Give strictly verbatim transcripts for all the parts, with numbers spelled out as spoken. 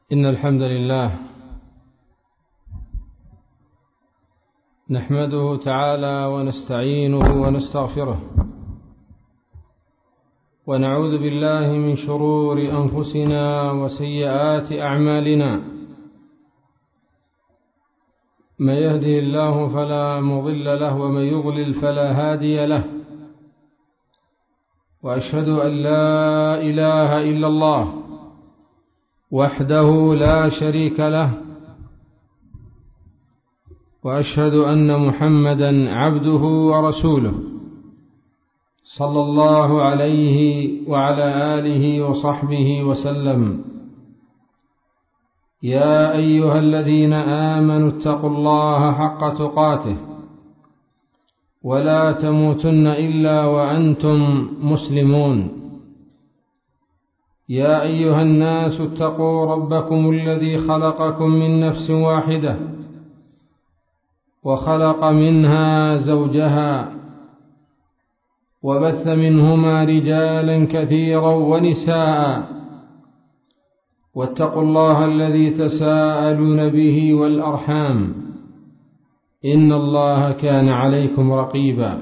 إن الحمد لله نحمده تعالى ونستعينه ونستغفره ونعوذ بالله من شرور أنفسنا وسيئات أعمالنا. من يهده الله فلا مضل له ومن يضلل فلا هادي له، وأشهد أن لا إله إلا الله وحده لا شريك له، وأشهد أن محمدا عبده ورسوله صلى الله عليه وعلى آله وصحبه وسلم. يا أيها الذين آمنوا اتقوا الله حق تقاته ولا تموتن إلا وأنتم مسلمون. يا أيها الناس اتقوا ربكم الذي خلقكم من نفس واحدة وخلق منها زوجها وبث منهما رجالا كثيرا ونساء، واتقوا الله الذي تساءلون به والأرحام إن الله كان عليكم رقيبا.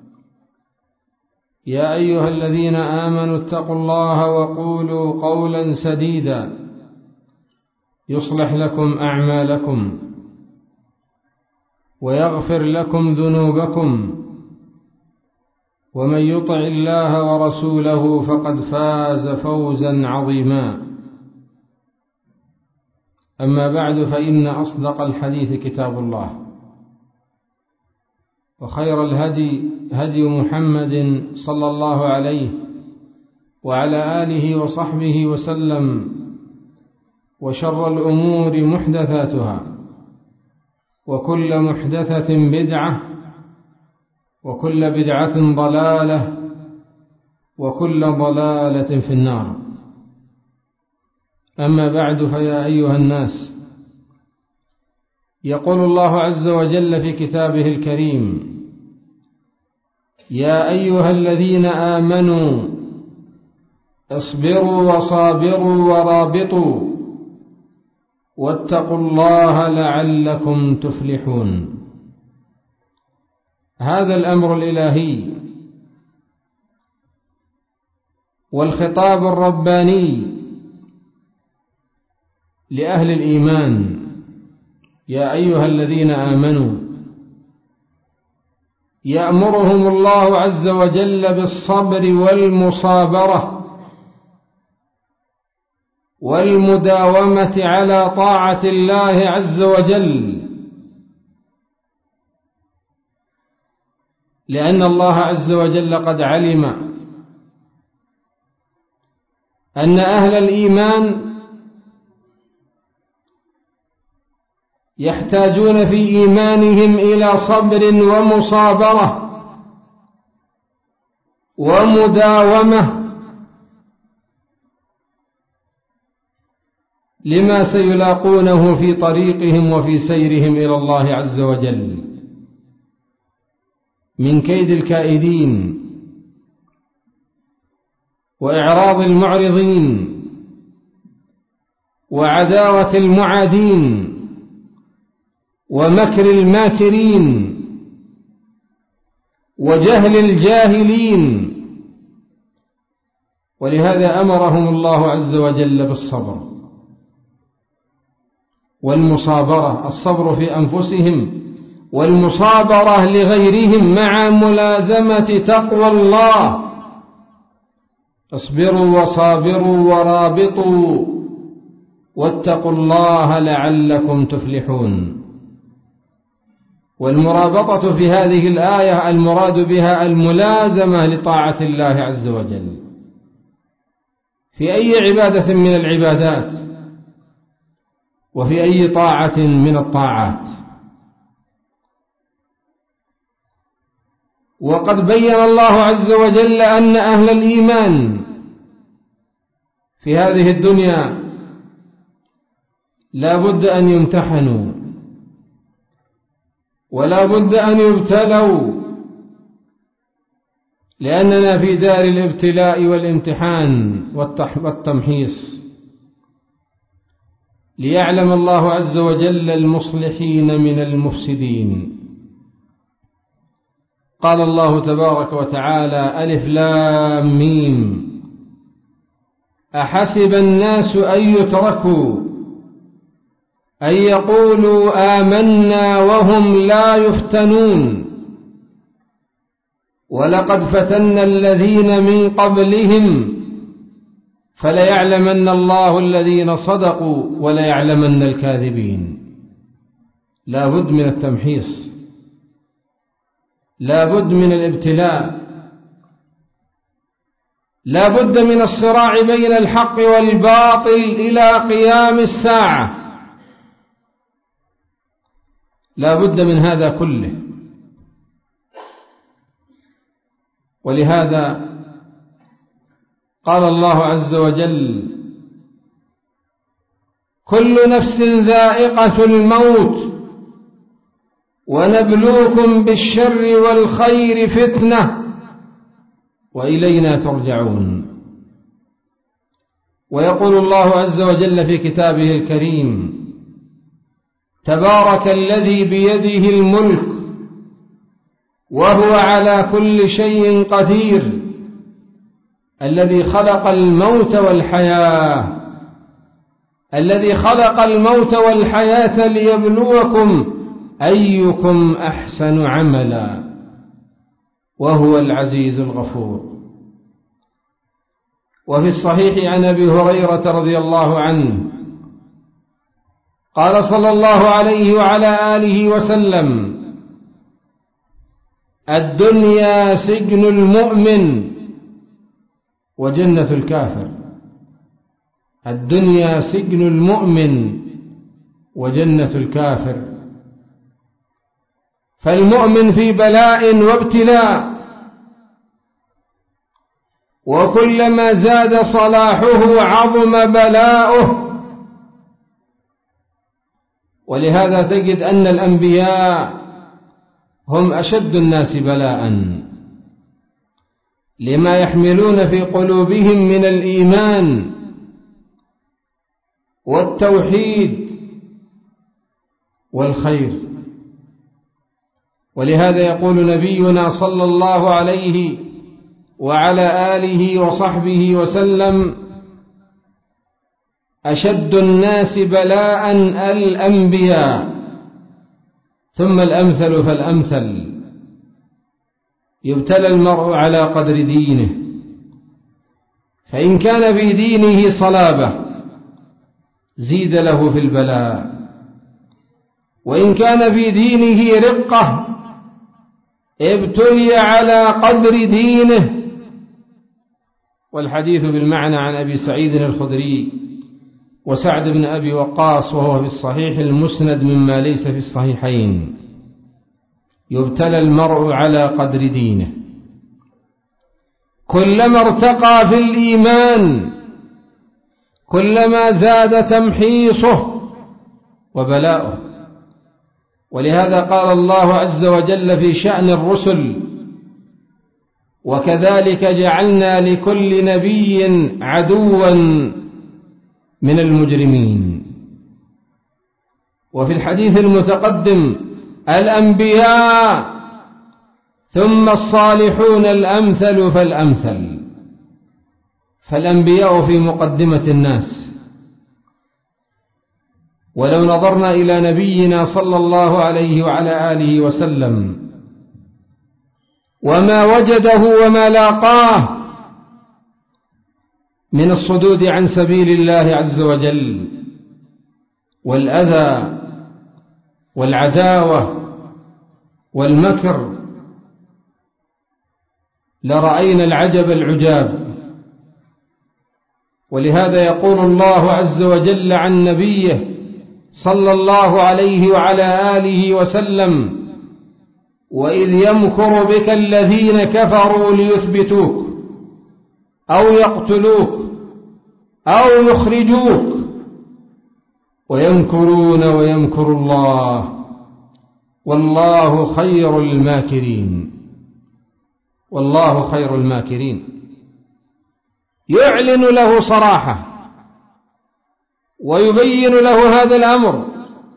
يا أيها الذين آمنوا اتقوا الله وقولوا قولا سديدا يصلح لكم أعمالكم ويغفر لكم ذنوبكم، ومن يطع الله ورسوله فقد فاز فوزا عظيما. أما بعد، فإن أصدق الحديث كتاب الله، وخير الهدي هدي محمد صلى الله عليه وعلى آله وصحبه وسلم، وشر الأمور محدثاتها، وكل محدثة بدعة، وكل بدعة ضلالة، وكل ضلالة في النار. أما بعد، فيا أيها الناس، يقول الله عز وجل في كتابه الكريم: يا أيها الذين آمنوا اصبروا وصابروا ورابطوا واتقوا الله لعلكم تفلحون. هذا الأمر الإلهي والخطاب الرباني لأهل الإيمان. يا أيها الذين آمنوا، يأمرهم الله عز وجل بالصبر والمصابرة والمداومة على طاعة الله عز وجل، لأن الله عز وجل قد علم أن أهل الإيمان يحتاجون في إيمانهم إلى صبر ومصابرة ومداومة لما سيلاقونه في طريقهم وفي سيرهم إلى الله عز وجل من كيد الكائدين وإعراض المعرضين وعداوة المعادين ومكر الماكرين وجهل الجاهلين. ولهذا أمرهم الله عز وجل بالصبر والمصابرة، الصبر في أنفسهم والمصابرة لغيرهم مع ملازمة تقوى الله. اصبروا وصابروا ورابطوا واتقوا الله لعلكم تفلحون. والمرابطة في هذه الآية المراد بها الملازمة لطاعة الله عز وجل في أي عبادة من العبادات وفي أي طاعة من الطاعات. وقد بين الله عز وجل أن أهل الإيمان في هذه الدنيا لا بد أن يمتحنوا ولا بد أن يبتلوا، لأننا في دار الابتلاء والامتحان والتمحيص. ليعلم الله عز وجل المصلحين من المفسدين. قال الله تبارك وتعالى: ألف لام ميم، أحسب الناس أن يتركوا أن يقولوا آمنا وهم لا يفتنون، ولقد فتنا الذين من قبلهم فليعلمن الله الذين صدقوا وليعلمن الكاذبين. لا بد من التمحيص، لا بد من الابتلاء، لا بد من الصراع بين الحق والباطل إلى قيام الساعة، لا بد من هذا كله. ولهذا قال الله عز وجل: كل نفس ذائقة الموت ونبلوكم بالشر والخير فتنة وإلينا ترجعون. ويقول الله عز وجل في كتابه الكريم: تبارك الذي بيده الملك وهو على كل شيء قدير، الذي خلق الموت والحياة الذي خلق الموت والحياة ليبلوكم أيكم أحسن عملا وهو العزيز الغفور. وفي الصحيح عن أبي هريرة رضي الله عنه قال صلى الله عليه وعلى آله وسلم: الدنيا سجن المؤمن وجنة الكافر. الدنيا سجن المؤمن وجنة الكافر. فالمؤمن في بلاء وابتلاء، وكلما زاد صلاحه عظم بلاؤه. ولهذا تجد أن الأنبياء هم أشد الناس بلاء، لما يحملون في قلوبهم من الإيمان والتوحيد والخير. ولهذا يقول نبينا صلى الله عليه وعلى آله وصحبه وسلم: أشد الناس بلاء الأنبياء ثم الأمثل فالأمثل، يبتلى المرء على قدر دينه، فإن كان في دينه صلابة زيد له في البلاء، وإن كان في دينه رقة ابتلي على قدر دينه. والحديث بالمعنى عن أبي سعيد الخدري وسعد بن أبي وقاص، وهو في الصحيح المسند مما ليس في الصحيحين. يبتلى المرء على قدر دينه. كلما ارتقى في الإيمان كلما زاد تمحيصه وبلاؤه. ولهذا قال الله عز وجل في شأن الرسل: وكذلك جعلنا لكل نبي عدوا من المجرمين. وفي الحديث المتقدم: الأنبياء ثم الصالحون الأمثل فالأمثل. فالأنبياء في مقدمة الناس. ولو نظرنا إلى نبينا صلى الله عليه وعلى آله وسلم وما وجده وما لاقاه من الصدود عن سبيل الله عز وجل والأذى والعداوة والمكر، لرأينا العجب العجاب. ولهذا يقول الله عز وجل عن نبيه صلى الله عليه وعلى آله وسلم: وإذ يمكر بك الذين كفروا ليثبتوك أو يقتلوك أو يخرجوك ويمكرون ويمكر الله والله خير الماكرين. والله خير الماكرين. يعلن له صراحة ويبين له هذا الأمر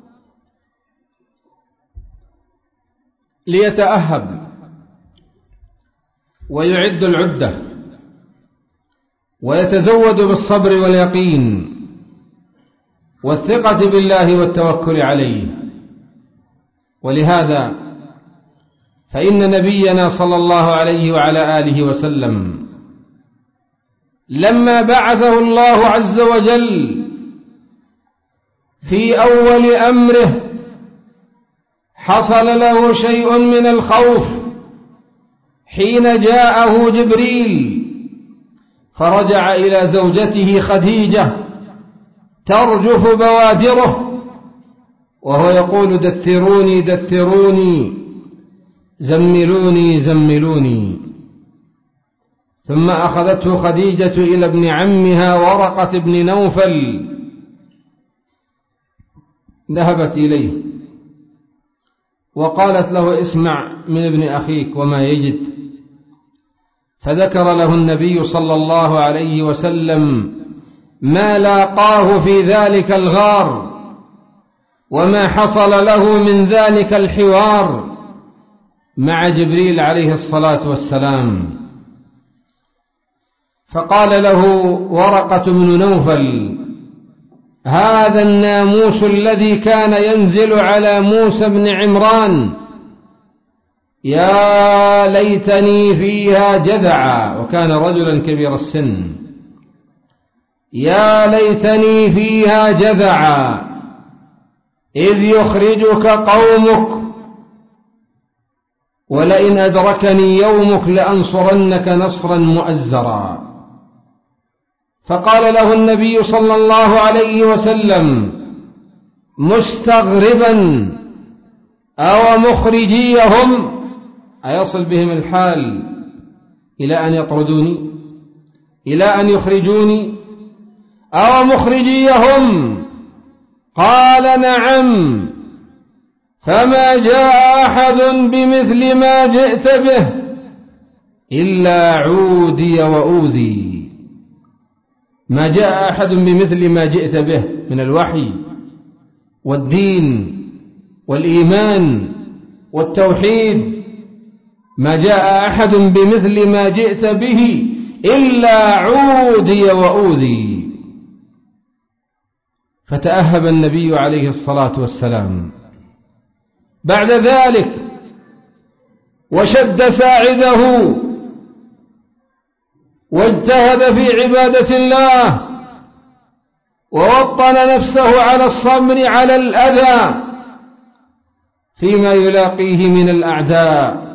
ليتأهب ويعد العدة ويتزود بالصبر واليقين والثقة بالله والتوكل عليه. ولهذا فإن نبينا صلى الله عليه وعلى آله وسلم لما بعثه الله عز وجل في أول أمره حصل له شيء من الخوف حين جاءه جبريل، فرجع إلى زوجته خديجة ترجف بوادره وهو يقول: دثروني دثروني، زملوني زملوني. ثم أخذته خديجة إلى ابن عمها ورقة بن نوفل، ذهبت إليه وقالت له: اسمع من ابن أخيك وما يجد. فذكر له النبي صلى الله عليه وسلم ما لاقاه في ذلك الغار وما حصل له من ذلك الحوار مع جبريل عليه الصلاة والسلام. فقال له ورقة بن نوفل: هذا الناموس الذي كان ينزل على موسى بن عمران، يا ليتني فيها جذعا، وكان رجلا كبير السن، يا ليتني فيها جذعا إذ يخرجك قومك، ولئن أدركني يومك لأنصرنك نصرا مؤزرا. فقال له النبي صلى الله عليه وسلم مستغربا: أو مخرجيهم، أيصل بهم الحال إلى أن يطردوني، إلى أن يخرجوني؟ أو مخرجيهم؟ قال: نعم. فما جاء أحد بمثل ما جئت به إلا عودي وأوذي. ما جاء أحد بمثل ما جئت به من الوحي والدين والإيمان والتوحيد، ما جاء أحد بمثل ما جئت به إلا عودي وأوذي. فتأهب النبي عليه الصلاة والسلام بعد ذلك وشد ساعده واجتهد في عبادة الله ووطن نفسه على الصبر على الأذى فيما يلاقيه من الأعداء.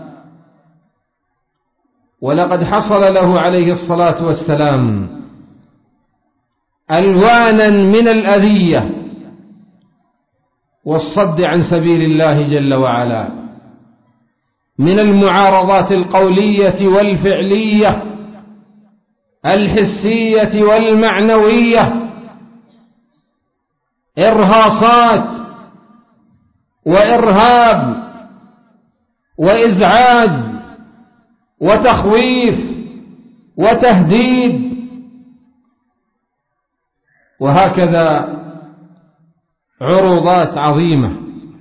ولقد حصل له عليه الصلاة والسلام ألوانا من الأذية والصد عن سبيل الله جل وعلا، من المعارضات القولية والفعلية، الحسية والمعنوية، إرهاصات وإرهاب وإزعاج وتخويف وتهديد. وهكذا عروضات عظيمة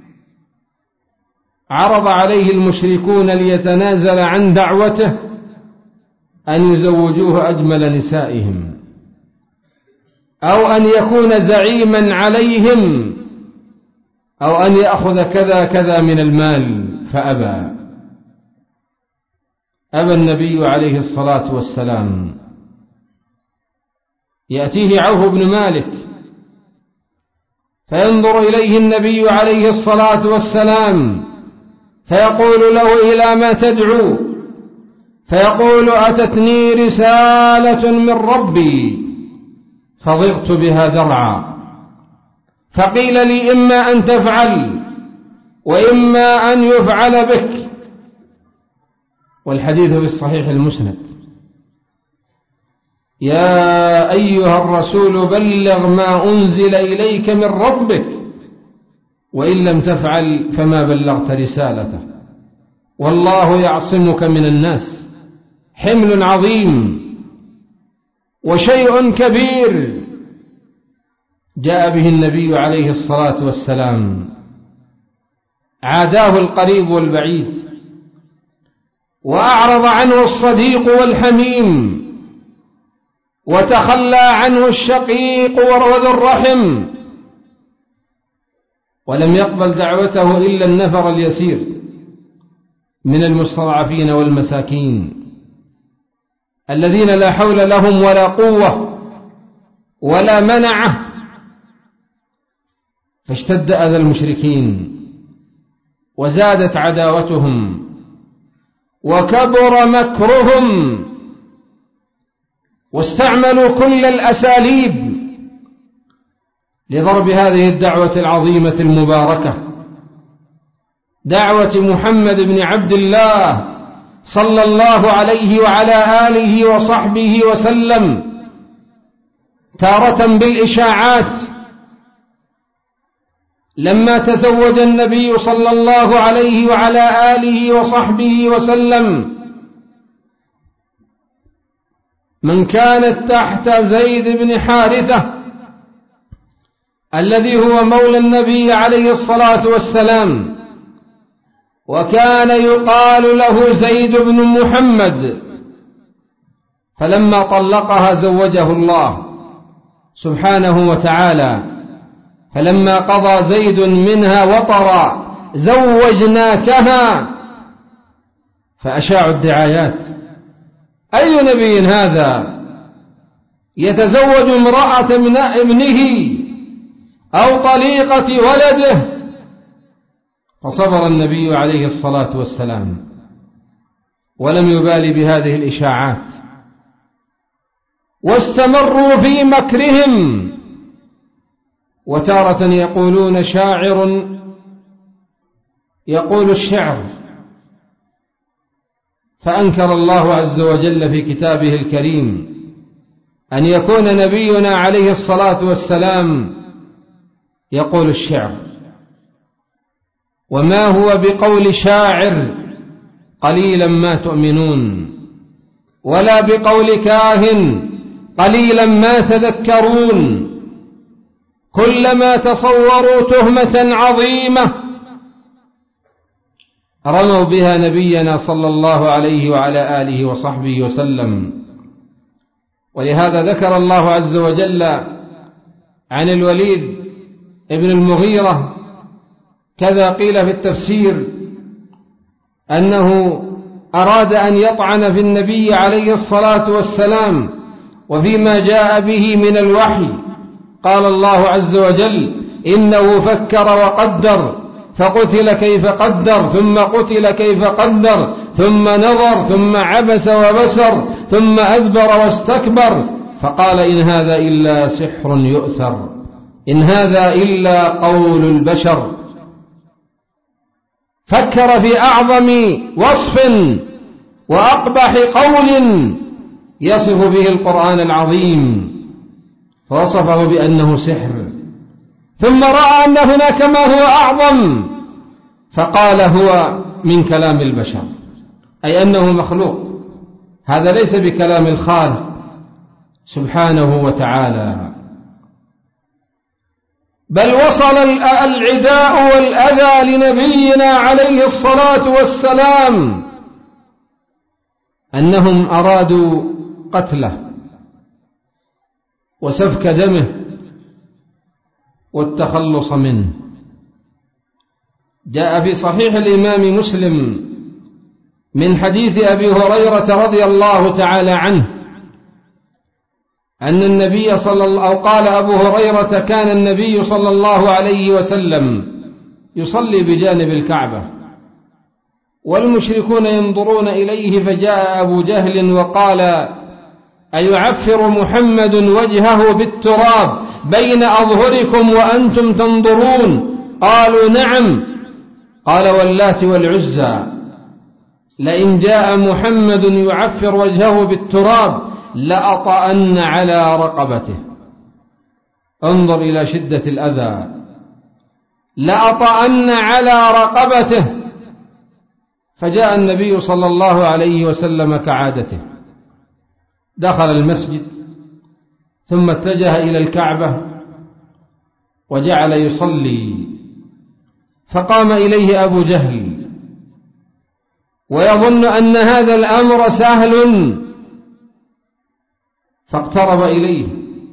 عرض عليه المشركون ليتنازل عن دعوته أن يزوجوه أجمل نسائهم، أو أن يكون زعيما عليهم، أو أن يأخذ كذا كذا من المال، فأبى. أبى النبي عليه الصلاة والسلام. يأتيه عوف بن مالك فينظر إليه النبي عليه الصلاة والسلام فيقول له: إلى ما تدعو؟ فيقول: أتتني رسالة من ربي فضغت بها ذرعا، فقيل لي إما أن تفعل وإما أن يفعل بك. والحديث في الصحيح المسند. يا أيها الرسول بلغ ما أنزل إليك من ربك، وإن لم تفعل فما بلغت رسالته، والله يعصمك من الناس. حمل عظيم وشيء كبير جاء به النبي عليه الصلاة والسلام، عاداه القريب والبعيد، وأعرض عنه الصديق والحميم، وتخلى عنه الشقيق وذو الرحم، ولم يقبل دعوته إلا النفر اليسير من المستضعفين والمساكين الذين لا حول لهم ولا قوة ولا منعة. فاشتد أذى المشركين وزادت عداوتهم وكبر مكرهم، واستعملوا كل الأساليب لضرب هذه الدعوة العظيمة المباركة، دعوة محمد بن عبد الله صلى الله عليه وعلى آله وصحبه وسلم، تارة بالإشاعات. لما تزوج النبي صلى الله عليه وعلى آله وصحبه وسلم من كانت تحت زيد بن حارثة الذي هو مولى النبي عليه الصلاة والسلام، وكان يقال له زيد بن محمد، فلما طلقها زوجه الله سبحانه وتعالى، فلما قضى زيد منها وطرا زوجناكها، فأشاعوا الدعايات: أي نبي هذا يتزوج امرأة من ابنه أو طليقة ولده؟ فصبر النبي عليه الصلاة والسلام ولم يبالي بهذه الإشاعات، واستمروا في مكرهم. وتارة يقولون شاعر يقول الشعر، فأنكر الله عز وجل في كتابه الكريم أن يكون نبينا عليه الصلاة والسلام يقول الشعر، وما هو بقول شاعر قليلا ما تؤمنون، ولا بقول كاهن قليلا ما تذكرون. كلما تصوروا تهمة عظيمة رموا بها نبينا صلى الله عليه وعلى آله وصحبه وسلم. ولهذا ذكر الله عز وجل عن الوليد ابن المغيرة، كذا قيل في التفسير، أنه أراد أن يطعن في النبي عليه الصلاة والسلام وفيما جاء به من الوحي. قال الله عز وجل: إنه فكر وقدر فقتل كيف قدر ثم قتل كيف قدر ثم نظر ثم عبس وبسر ثم أدبر واستكبر فقال إن هذا إلا سحر يؤثر، إن هذا إلا قول البشر. فكر في أعظم وصف وأقبح قول يصف به القرآن العظيم، فوصفه بأنه سحر، ثم رأى أن هناك ما هو أعظم فقال هو من كلام البشر، أي أنه مخلوق، هذا ليس بكلام الخالق سبحانه وتعالى. بل وصل العداء والأذى لنبينا عليه الصلاة والسلام أنهم أرادوا قتله وسفك دمه والتخلص منه. جاء في صحيح الإمام مسلم من حديث أبي هريرة رضي الله تعالى عنه أن النبي صلى الله أو قال أبو هريرة: كان النبي صلى الله عليه وسلم يصلي بجانب الكعبة والمشركون ينظرون إليه، فجاء أبو جهل وقال: أيعفر محمد وجهه بالتراب بين أظهركم وأنتم تنظرون؟ قالوا: نعم. قال: واللات والعزى لئن جاء محمد يعفر وجهه بالتراب لأطأن على رقبته. انظر إلى شدة الأذى، لأطأن على رقبته. فجاء النبي صلى الله عليه وسلم كعادته، دخل المسجد ثم اتجه إلى الكعبة وجعل يصلي، فقام إليه أبو جهل ويظن أن هذا الأمر سهل، فاقترب إليه،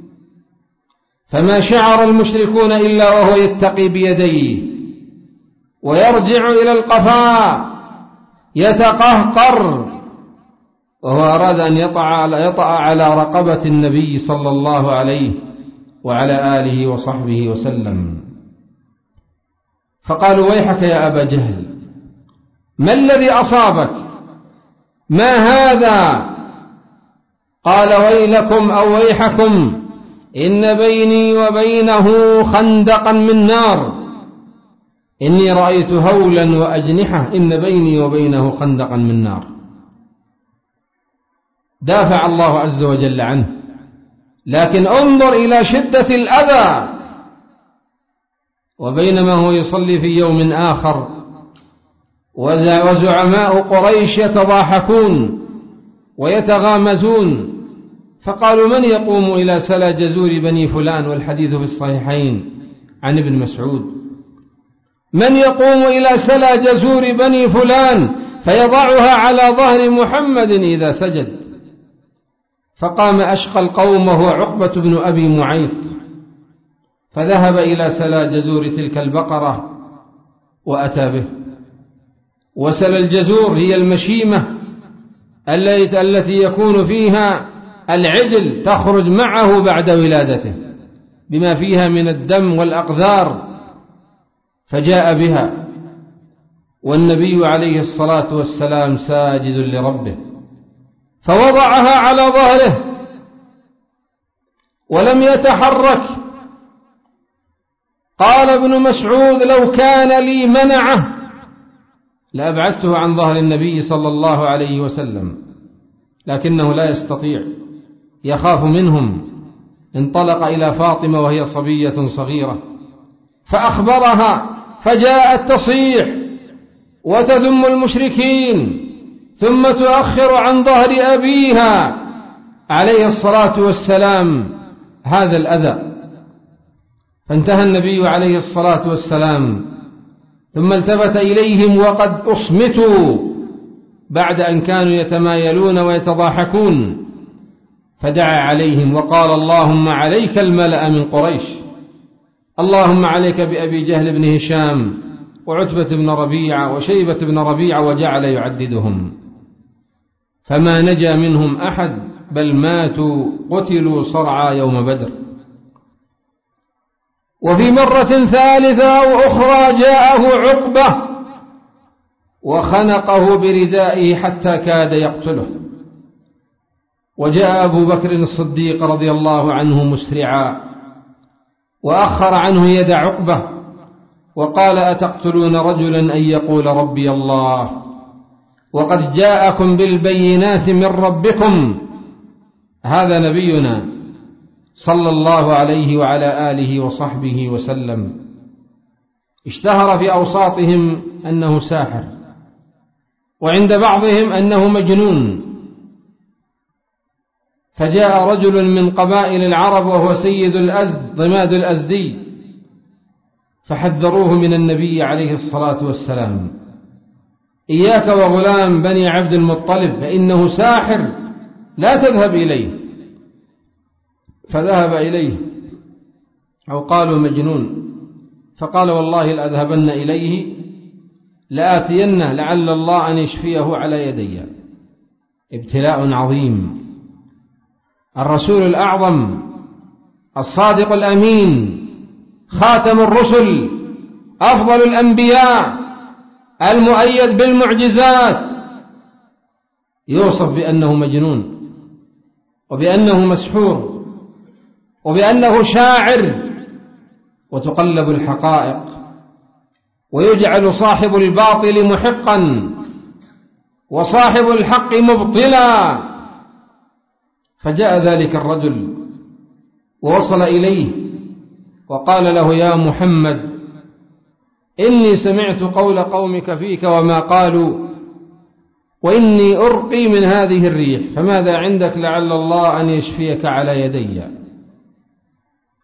فما شعر المشركون إلا وهو يتقي بيديه ويرجع إلى القفاء يتقهقر، وهو أراد أن يطأ يطأ على رقبة النبي صلى الله عليه وعلى آله وصحبه وسلم. فقالوا: ويحك يا أبا جهل، ما الذي أصابك؟ ما هذا؟ قال: ويلكم أو ويحكم، إن بيني وبينه خندقا من نار، إني رأيت هولا وأجنحة، إن بيني وبينه خندقا من نار. دافع الله عز وجل عنه، لكن انظر إلى شدة الأذى. وبينما هو يصلي في يوم آخر وزعماء قريش يتضاحكون ويتغامزون، فقالوا: من يقوم إلى سلا جزور بني فلان؟ والحديث في الصحيحين عن ابن مسعود: من يقوم إلى سلا جزور بني فلان فيضعها على ظهر محمد إذا سجد؟ فقام أشقى القوم وهو عقبة بن أبي معيط، فذهب إلى سلا جزور تلك البقرة وأتى به. وسلا الجزور هي المشيمة التي يكون فيها العجل تخرج معه بعد ولادته بما فيها من الدم والأقذار، فجاء بها والنبي عليه الصلاة والسلام ساجد لربه، فوضعها على ظهره ولم يتحرك. قال ابن مسعود: لو كان لي منعه لأبعدته عن ظهر النبي صلى الله عليه وسلم، لكنه لا يستطيع، يخاف منهم. انطلق إلى فاطمة وهي صبية صغيرة فأخبرها، فجاءت تصيح وتذم المشركين ثم تؤخر عن ظهر أبيها عليه الصلاة والسلام هذا الأذى. فانتهى النبي عليه الصلاة والسلام ثم التفت إليهم وقد أصمتوا بعد أن كانوا يتمايلون ويتضاحكون، فدعا عليهم وقال: اللهم عليك الملأ من قريش، اللهم عليك بأبي جهل بن هشام وعتبة بن ربيعة وشيبة بن ربيعة، وجعل يعددهم، فما نجا منهم أحد، بل ماتوا قتلوا صرعى يوم بدر. وفي مرة ثالثة أو أخرى جاءه عقبة وخنقه بردائه حتى كاد يقتله، وجاء أبو بكر الصديق رضي الله عنه مسرعا وأخر عنه يد عقبة وقال: أتقتلون رجلا أن يقول ربي الله وقد جاءكم بالبينات من ربكم؟ هذا نبينا صلى الله عليه وعلى آله وصحبه وسلم، اشتهر في أوساطهم أنه ساحر، وعند بعضهم أنه مجنون. فجاء رجل من قبائل العرب وهو سيد الأزد ضماد الأزدي، فحذروه من النبي عليه الصلاة والسلام: إياك وغلام بني عبد المطلب فإنه ساحر، لا تذهب إليه. فذهب إليه، أو قالوا مجنون، فقال: والله لأذهبن إليه لآتينه لعل الله أن يشفيه على يدي. ابتلاء عظيم. الرسول الأعظم الصادق الأمين خاتم الرسل أفضل الأنبياء المؤيد بالمعجزات يوصف بأنه مجنون، وبأنه مسحور، وبأنه شاعر، وتقلب الحقائق ويجعل صاحب الباطل محقا وصاحب الحق مبطلا. فجاء ذلك الرجل ووصل إليه وقال له: يا محمد، إني سمعت قول قومك فيك وما قالوا، وإني أرقي من هذه الريح، فماذا عندك لعل الله أن يشفيك على يدي؟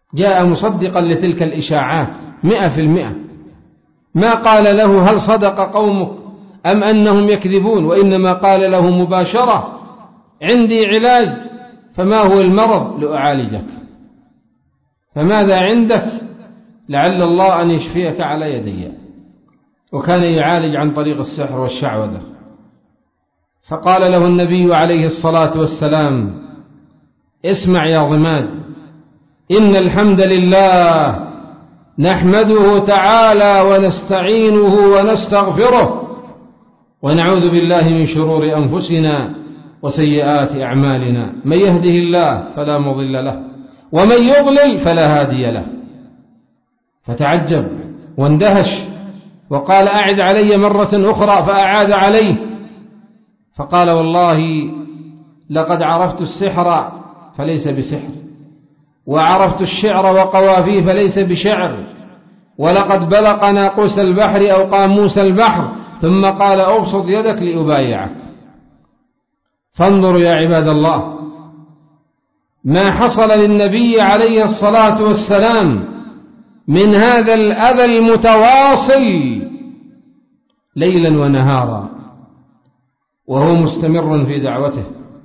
جاء مصدقا لتلك الإشاعات مئة في المئة، ما قال له هل صدق قومك أم أنهم يكذبون، وإنما قال له مباشرة عندي علاج، فما هو المرض لأعالجك، فماذا عندك لعل الله أن يشفيك على يدي. وكان يعالج عن طريق السحر والشعوذة. فقال له النبي عليه الصلاة والسلام اسمع يا ضماد، إن الحمد لله نحمده تعالى ونستعينه ونستغفره ونعوذ بالله من شرور أنفسنا وسيئات أعمالنا، من يهده الله فلا مضل له ومن يضلل فلا هادي له. فتعجب واندهش وقال أعد علي مرة أخرى، فأعاد عليه، فقال والله لقد عرفت السحر فليس بسحر، وعرفت الشعر وقوافيه فليس بشعر، ولقد بلق ناقوس البحر أو قاموس البحر، ثم قال أبسط يدك لأبايعك. فانظروا يا عباد الله ما حصل للنبي عليه الصلاة والسلام من هذا الأذى المتواصل ليلا ونهارا، وهو مستمر في دعوته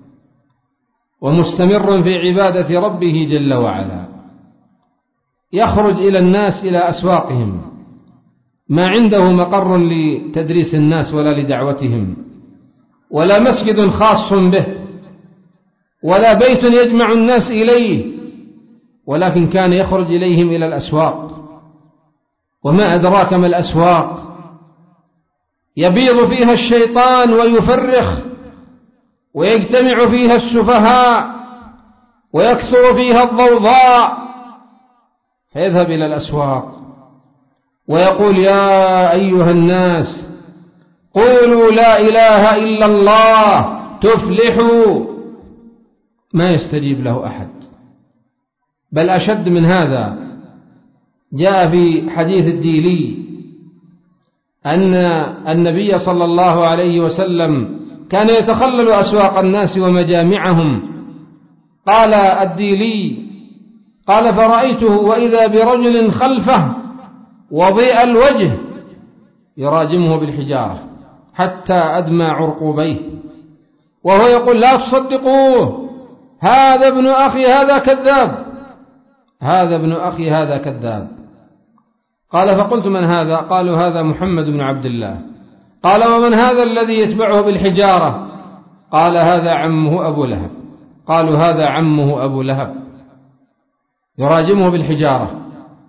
ومستمر في عبادة ربه جل وعلا. يخرج إلى الناس إلى أسواقهم، ما عنده مقر لتدريس الناس ولا لدعوتهم، ولا مسجد خاص به، ولا بيت يجمع الناس إليه، ولكن كان يخرج إليهم إلى الأسواق. وما أدراك ما الأسواق؟ يبيض فيها الشيطان ويفرخ، ويجتمع فيها السفهاء، ويكثر فيها الضوضاء. فيذهب إلى الأسواق ويقول يا أيها الناس قولوا لا إله إلا الله تفلحوا، ما يستجيب له أحد. بل أشد من هذا، جاء في حديث الديلي أن النبي صلى الله عليه وسلم كان يتخلل أسواق الناس ومجامعهم. قال الديلي قال فرأيته وإذا برجل خلفه وضيء الوجه يراجمه بالحجارة حتى أدمى عرقوبيه، وهو يقول لا تصدقوه، هذا ابن أخي هذا كذاب، هذا ابن أخي هذا كذاب. قال فقلت من هذا؟ قالوا هذا محمد بن عبد الله. قال ومن هذا الذي يتبعه بالحجارة؟ قال هذا عمه أبو لهب. قالوا هذا عمه أبو لهب، يراجمه بالحجارة.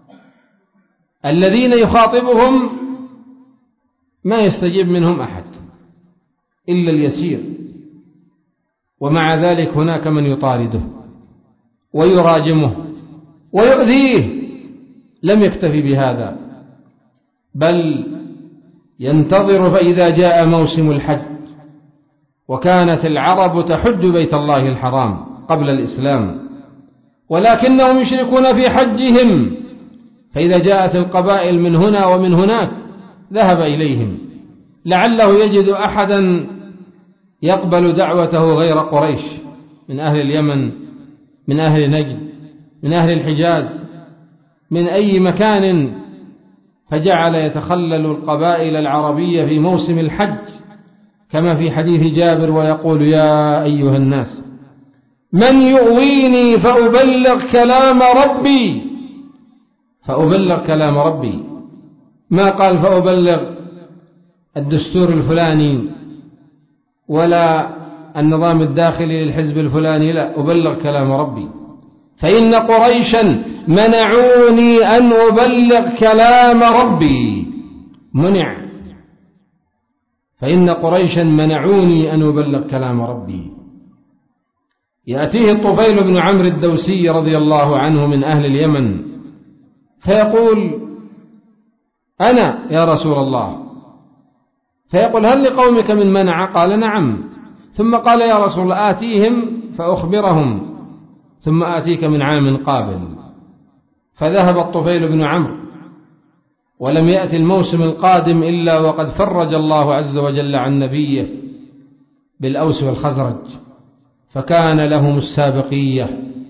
الذين يخاطبهم ما يستجيب منهم أحد إلا اليسير، ومع ذلك هناك من يطارده ويراجمه ويؤذيه. لم يكتفي بهذا، بل ينتظر فإذا جاء موسم الحج، وكانت العرب تحج بيت الله الحرام قبل الإسلام، ولكنهم يشركون في حجهم، فإذا جاءت القبائل من هنا ومن هناك ذهب إليهم لعله يجد أحدا يقبل دعوته غير قريش، من أهل اليمن، من أهل نجد، من أهل الحجاز، من أي مكان. فجعل يتخلل القبائل العربية في موسم الحج كما في حديث جابر، ويقول يا أيها الناس من يؤويني فأبلغ كلام ربي، فأبلغ كلام ربي. ما قال فأبلغ الدستور الفلاني ولا النظام الداخلي للحزب الفلاني، لا، أبلغ كلام ربي، فإن قريشا منعوني أن أبلغ كلام ربي. منع، فإن قريشا منعوني أن أبلغ كلام ربي. يأتيه الطفيل بن عمرو الدوسي رضي الله عنه من أهل اليمن فيقول أنا يا رسول الله، فيقول هل لقومك من منع؟ قال نعم. ثم قال يا رسول الله آتيهم فأخبرهم ثم آتيك من عام قابل. فذهب الطفيل بن عمرو، ولم يأتي الموسم القادم إلا وقد فرج الله عز وجل عن نبيه بالأوس والخزرج، فكان لهم السابقية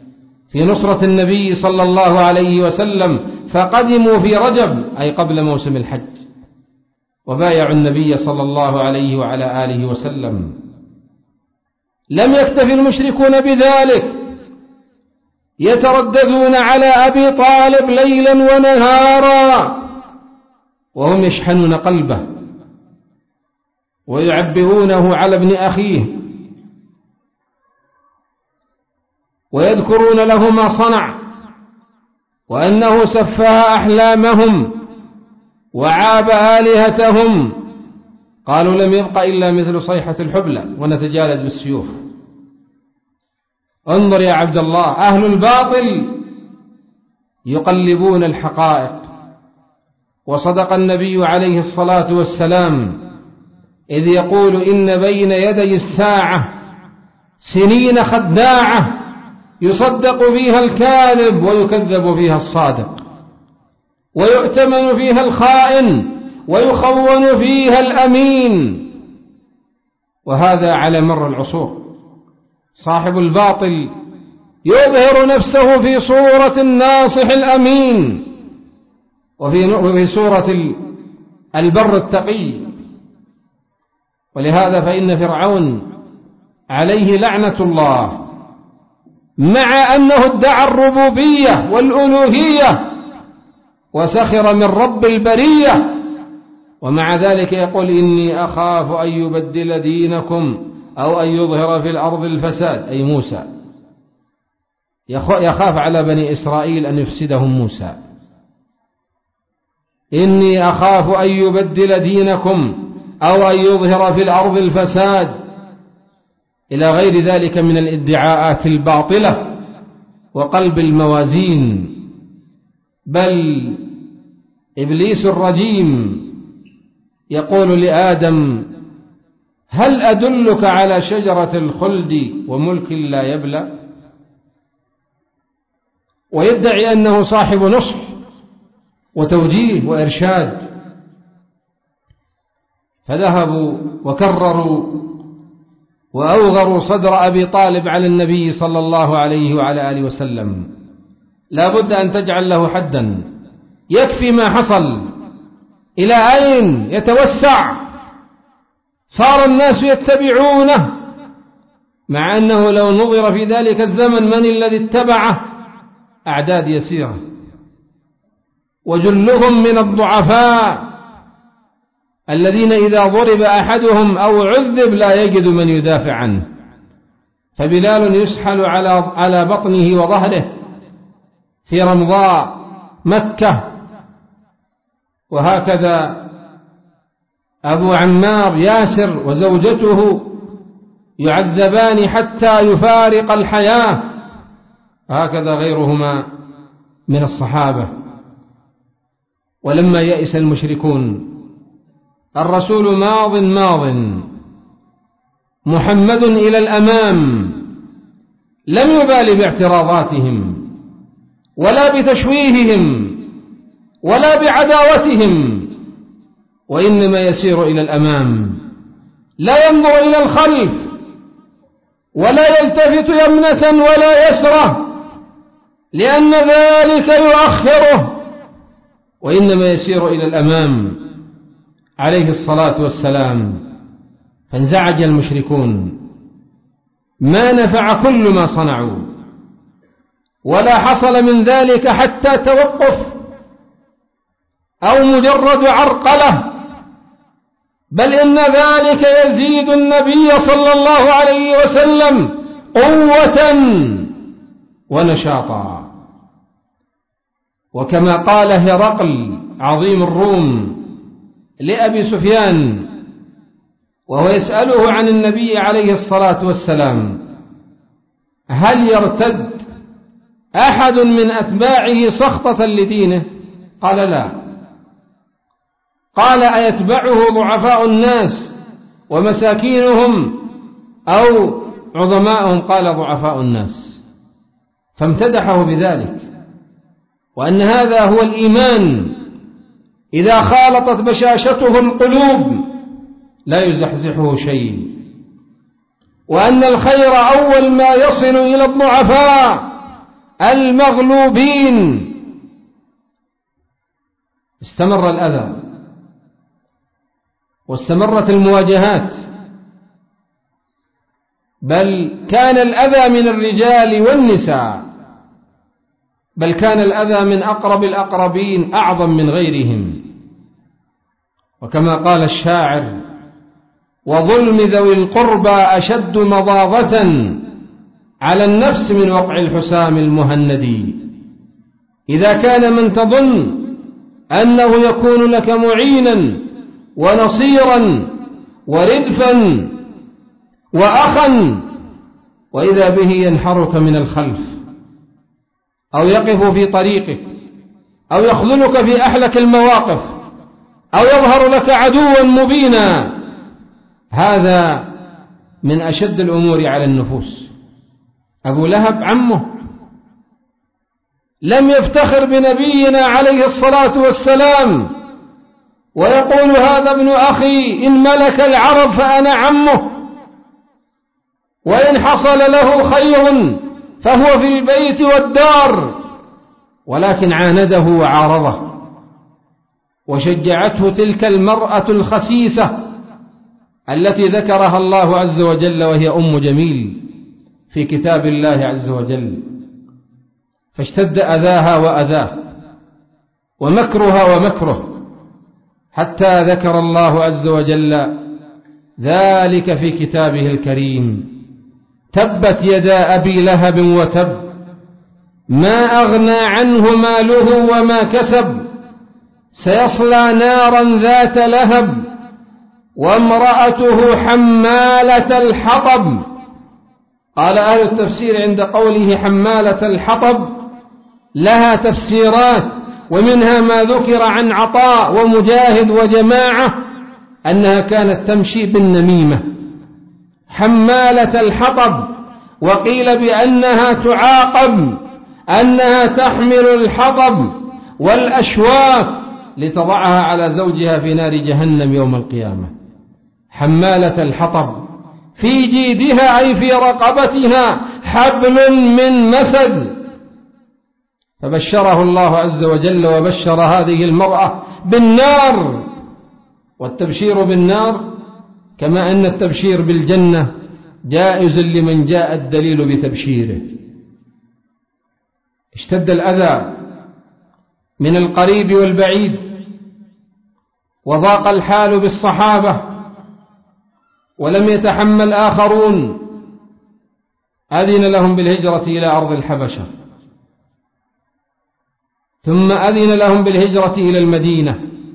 في نصرة النبي صلى الله عليه وسلم، فقدموا في رجب أي قبل موسم الحج، وبايعوا النبي صلى الله عليه وعلى آله وسلم. لم يكتفي المشركون بذلك، يترددون على أبي طالب ليلا ونهارا وهم يشحنون قلبه ويعبئونه على ابن أخيه، ويذكرون له ما صنع وأنه سفه أحلامهم وعاب آلهتهم. قالوا لم يبق إلا مثل صيحة الحبلى ونتجالد بالسيوف. انظر يا عبد الله، أهل الباطل يقلبون الحقائق. وصدق النبي عليه الصلاة والسلام إذ يقول إن بين يدي الساعة سنين خداعة يصدق فيها الكاذب ويكذب فيها الصادق، ويؤتمن فيها الخائن ويخون فيها الأمين. وهذا على مر العصور. صاحب الباطل يظهر نفسه في صورة الناصح الأمين، وفي صورة البر التقي. ولهذا فإن فرعون عليه لعنة الله، مع أنه ادعى الربوبية والألوهية وسخر من رب البرية، ومع ذلك يقول إني أخاف أن يبدل دينكم أو أن يظهر في الأرض الفساد، أي موسى يخاف على بني إسرائيل أن يفسدهم موسى. إني أخاف أن يبدل دينكم أو أن يظهر في الأرض الفساد، إلى غير ذلك من الادعاءات الباطلة وقلب الموازين. بل إبليس الرجيم يقول لآدم هل أدلك على شجرة الخلد وملك لا يبلى، ويدعي أنه صاحب نصح وتوجيه وإرشاد. فذهبوا وكرروا وأوغروا صدر أبي طالب على النبي صلى الله عليه وعلى آله وسلم. لا بد أن تجعل له حدا، يكفي ما حصل. إلى أين يتوسع؟ صار الناس يتبعونه، مع أنه لو نظر في ذلك الزمن من الذي اتبعه؟ أعداد يسيرة، وجلهم من الضعفاء الذين إذا ضرب أحدهم أو عذب لا يجد من يدافع عنه. فبلال يسحل على على بطنه وظهره في رمضاء مكة، وهكذا أبو عمار ياسر وزوجته يعذبان حتى يفارق الحياة، هكذا غيرهما من الصحابة. ولما يئس المشركون الرسول ماض ماض محمد إلى الأمام، لم يبال باعتراضاتهم ولا بتشويههم ولا بعداوتهم، وإنما يسير إلى الأمام، لا ينظر إلى الخلف ولا يلتفت يمنة ولا يسرة، لأن ذلك يؤخره، وإنما يسير إلى الأمام عليه الصلاة والسلام. فانزعج المشركون، ما نفع كل ما صنعوا، ولا حصل من ذلك حتى توقف أو مجرد عرقلة، بل إن ذلك يزيد النبي صلى الله عليه وسلم قوة ونشاطا. وكما قال هرقل عظيم الروم لأبي سفيان وهو يسأله عن النبي عليه الصلاة والسلام هل يرتد أحد من أتباعه سخطة لدينه؟ قال لا. قال أيتبعه ضعفاء الناس ومساكينهم أو عظماءهم؟ قال ضعفاء الناس. فامتدحه بذلك، وأن هذا هو الإيمان إذا خالطت بشاشته القلوب لا يزحزحه شيء، وأن الخير أول ما يصل إلى الضعفاء المغلوبين. استمر الأذى واستمرت المواجهات، بل كان الأذى من الرجال والنساء، بل كان الأذى من أقرب الأقربين أعظم من غيرهم. وكما قال الشاعر: وظلم ذوي القربى أشد مضاضة على النفس من وقع الحسام المهندي. إذا كان من تظن أنه يكون لك معينا ونصيرا وردفا وأخا، وإذا به ينحرك من الخلف أو يقف في طريقك أو يخذلك في أحلك المواقف أو يظهر لك عدوا مبينا، هذا من أشد الأمور على النفوس. أبو لهب عمه لم يفتخر بنبينا عليه الصلاة والسلام ويقول: هذا ابن أخي، إن ملك العرب فأنا عمه، وإن حصل له خير فهو في البيت والدار. ولكن عانده وعارضه، وشجعته تلك المرأة الخسيسة التي ذكرها الله عز وجل، وهي أم جميل في كتاب الله عز وجل، فاشتد أذاها وأذاه ومكرها ومكره، حتى ذكر الله عز وجل ذلك في كتابه الكريم: تبت يدا أبي لهب وتب، ما أغنى عنه ماله وما كسب، سيصلى نارا ذات لهب، وامرأته حمالة الحطب. قال أهل التفسير عند قوله حمالة الحطب لها تفسيرات، ومنها ما ذكر عن عطاء ومجاهد وجماعة أنها كانت تمشي بالنميمة، حمالة الحطب. وقيل بأنها تعاقب، أنها تحمل الحطب والأشواك لتضعها على زوجها في نار جهنم يوم القيامة. حمالة الحطب، في جيدها أي في رقبتها حبل من مسد. فبشره الله عز وجل وبشر هذه المرأة بالنار. والتبشير بالنار كما أن التبشير بالجنة جائز لمن جاء الدليل بتبشيره. اشتد الأذى من القريب والبعيد، وضاق الحال بالصحابة، ولم يتحمل آخرون. أذن لهم بالهجرة إلى أرض الحبشة، ثم أذن لهم بالهجرة إلى المدينة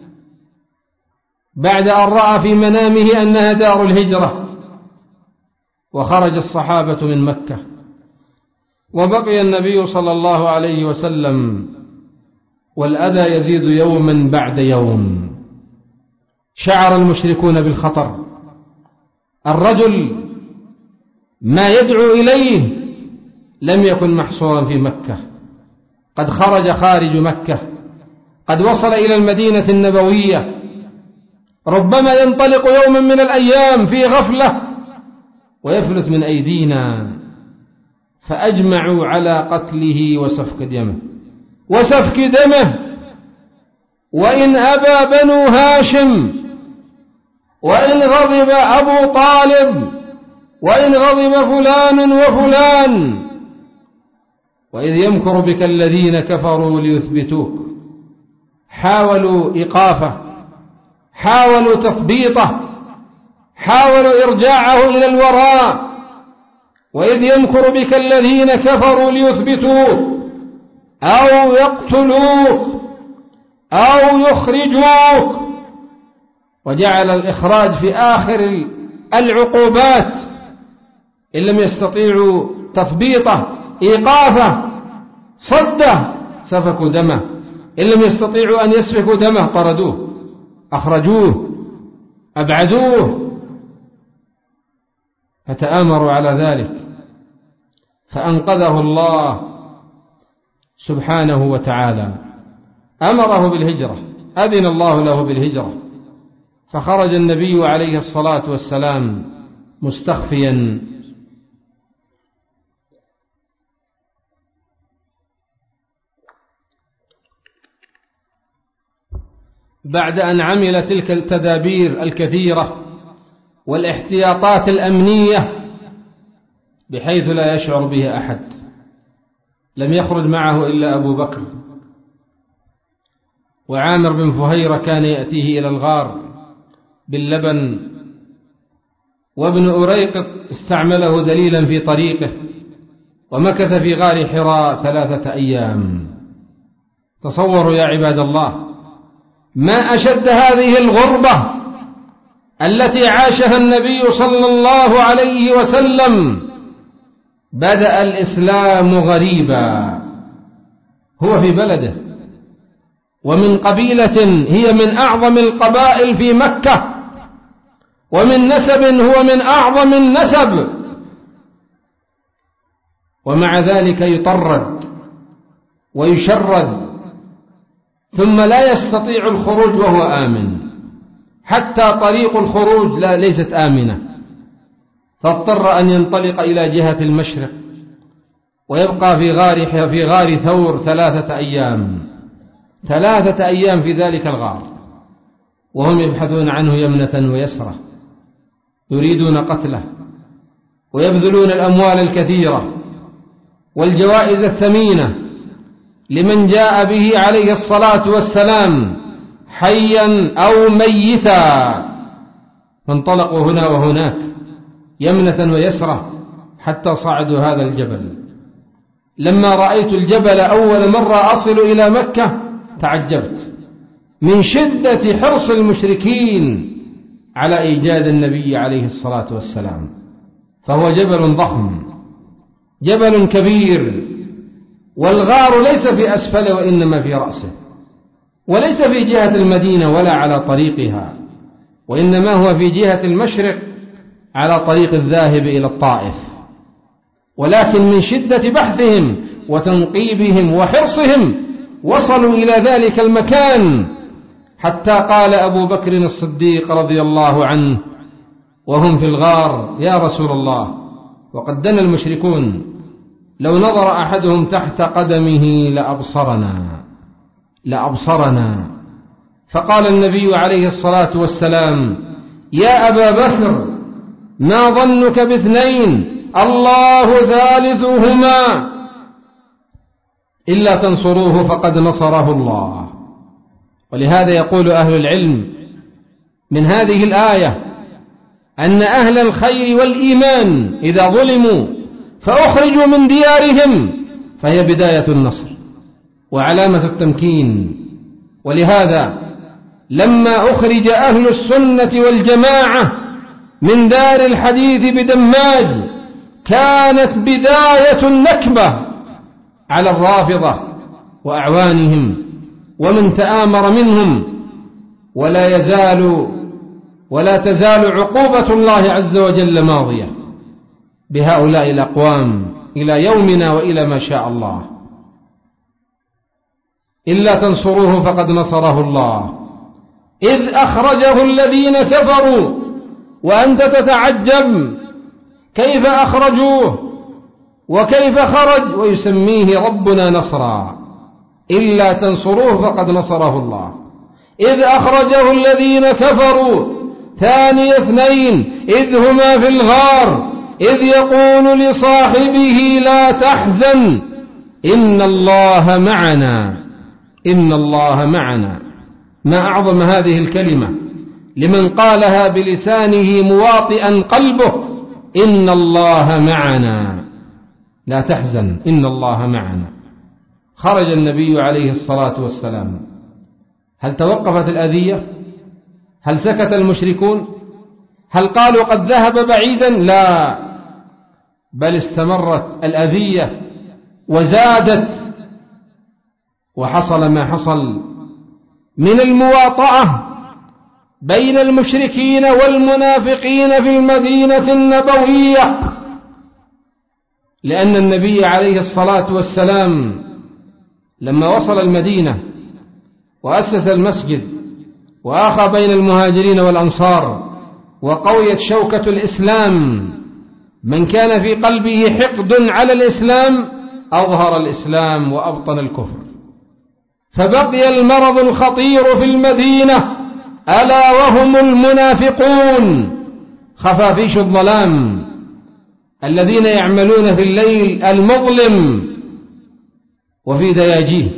بعد أن رأى في منامه أنها دار الهجرة. وخرج الصحابة من مكة، وبقي النبي صلى الله عليه وسلم، والأذى يزيد يوما بعد يوم. شعر المشركون بالخطر. الرجل ما يدعو إليه لم يكن محصورا في مكة، قد خرج خارج مكة، قد وصل إلى المدينة النبوية، ربما ينطلق يوما من الأيام في غفلة ويفلت من أيدينا. فأجمعوا على قتله وسفك دمه وسفك دمه وإن أبى بنو هاشم، وإن غضب أبو طالب، وإن غضب فلان وفلان. وإذ يمكر بك الذين كفروا ليثبتوك، حاولوا إيقافه، حاولوا تثبيطه، حاولوا إرجاعه إلى الوراء. وإذ يمكر بك الذين كفروا ليثبتوك أو يقتلوك أو يخرجوك، وجعل الإخراج في آخر العقوبات. إن لم يستطيعوا تثبيطه، إيقافه، صده، سفكوا دمه. إن لم يستطيعوا أن يسفكوا دمه، طردوه، أخرجوه، أبعدوه. فتآمروا على ذلك، فأنقذه الله سبحانه وتعالى، أمره بالهجرة، أذن الله له بالهجرة، فخرج النبي عليه الصلاة والسلام مستخفيا بعد أن عمل تلك التدابير الكثيرة والاحتياطات الأمنية بحيث لا يشعر به أحد، لم يخرج معه إلا أبو بكر، وعامر بن فهيرة كان يأتيه إلى الغار باللبن، وابن أريقط استعمله دليلا في طريقه، ومكث في غار حراء ثلاثة أيام. تصوروا يا عباد الله ما أشد هذه الغربة التي عاشها النبي صلى الله عليه وسلم. بدأ الإسلام غريبا، هو في بلده ومن قبيلة هي من أعظم القبائل في مكة، ومن نسب هو من أعظم النسب، ومع ذلك يطرد ويشرد، ثم لا يستطيع الخروج وهو آمن، حتى طريق الخروج لا ليست آمنة، فاضطر أن ينطلق إلى جهة المشرق ويبقى في غار في غار ثور ثلاثة أيام ثلاثة أيام في ذلك الغار، وهم يبحثون عنه يمنة ويسرة، يريدون قتله ويبذلون الأموال الكثيرة والجوائز الثمينة لمن جاء به عليه الصلاة والسلام حيا أو ميتا. فانطلقوا هنا وهناك يمنة ويسرة حتى صعدوا هذا الجبل. لما رأيت الجبل أول مرة أصل إلى مكة تعجبت من شدة حرص المشركين على إيجاد النبي عليه الصلاة والسلام، فهو جبل ضخم، جبل كبير، والغار ليس في أسفله وإنما في رأسه، وليس في جهة المدينة ولا على طريقها، وإنما هو في جهة المشرق على طريق الذاهب إلى الطائف. ولكن من شدة بحثهم وتنقيبهم وحرصهم وصلوا إلى ذلك المكان، حتى قال أبو بكر الصديق رضي الله عنه وهم في الغار: يا رسول الله، وقد دنا المشركون، لو نظر أحدهم تحت قدمه لأبصرنا لأبصرنا. فقال النبي عليه الصلاة والسلام: يا أبا بكر، ما ظنك باثنين الله ثالثهما، إلا تنصروه فقد نصره الله. ولهذا يقول أهل العلم من هذه الآية أن أهل الخير والإيمان إذا ظلموا فأخرجوا من ديارهم فهي بداية النصر وعلامة التمكين. ولهذا لما أخرج أهل السنة والجماعة من دار الحديث بدماج كانت بداية النكبة على الرافضة وأعوانهم ومن تآمر منهم، ولا يزال ولا تزال عقوبة الله عز وجل ماضية بهؤلاء الأقوام إلى يومنا وإلى ما شاء الله. إلا تنصروه فقد نصره الله إذ أخرجه الذين كفروا، وأنت تتعجب كيف أخرجوه وكيف خرج ويسميه ربنا نصرا. إلا تنصروه فقد نصره الله إذ أخرجه الذين كفروا ثاني اثنين إذ هما في الغار إذ يقول لصاحبه لا تحزن إن الله معنا إن الله معنا. ما أعظم هذه الكلمة لمن قالها بلسانه مواطئا قلبه: إن الله معنا، لا تحزن إن الله معنا. خرج النبي عليه الصلاة والسلام، هل توقفت الأذية؟ هل سكت المشركون؟ هل قالوا قد ذهب بعيدا؟ لا، بل استمرت الأذية وزادت، وحصل ما حصل من المواطأة بين المشركين والمنافقين في المدينة النبوية، لأن النبي عليه الصلاة والسلام لما وصل المدينة وأسس المسجد وآخى بين المهاجرين والأنصار وقويت شوكة الإسلام، من كان في قلبه حقد على الإسلام أظهر الإسلام وأبطن الكفر، فبقي المرض الخطير في المدينة ألا وهم المنافقون خفافيش الظلام الذين يعملون في الليل المظلم وفي دياجيه.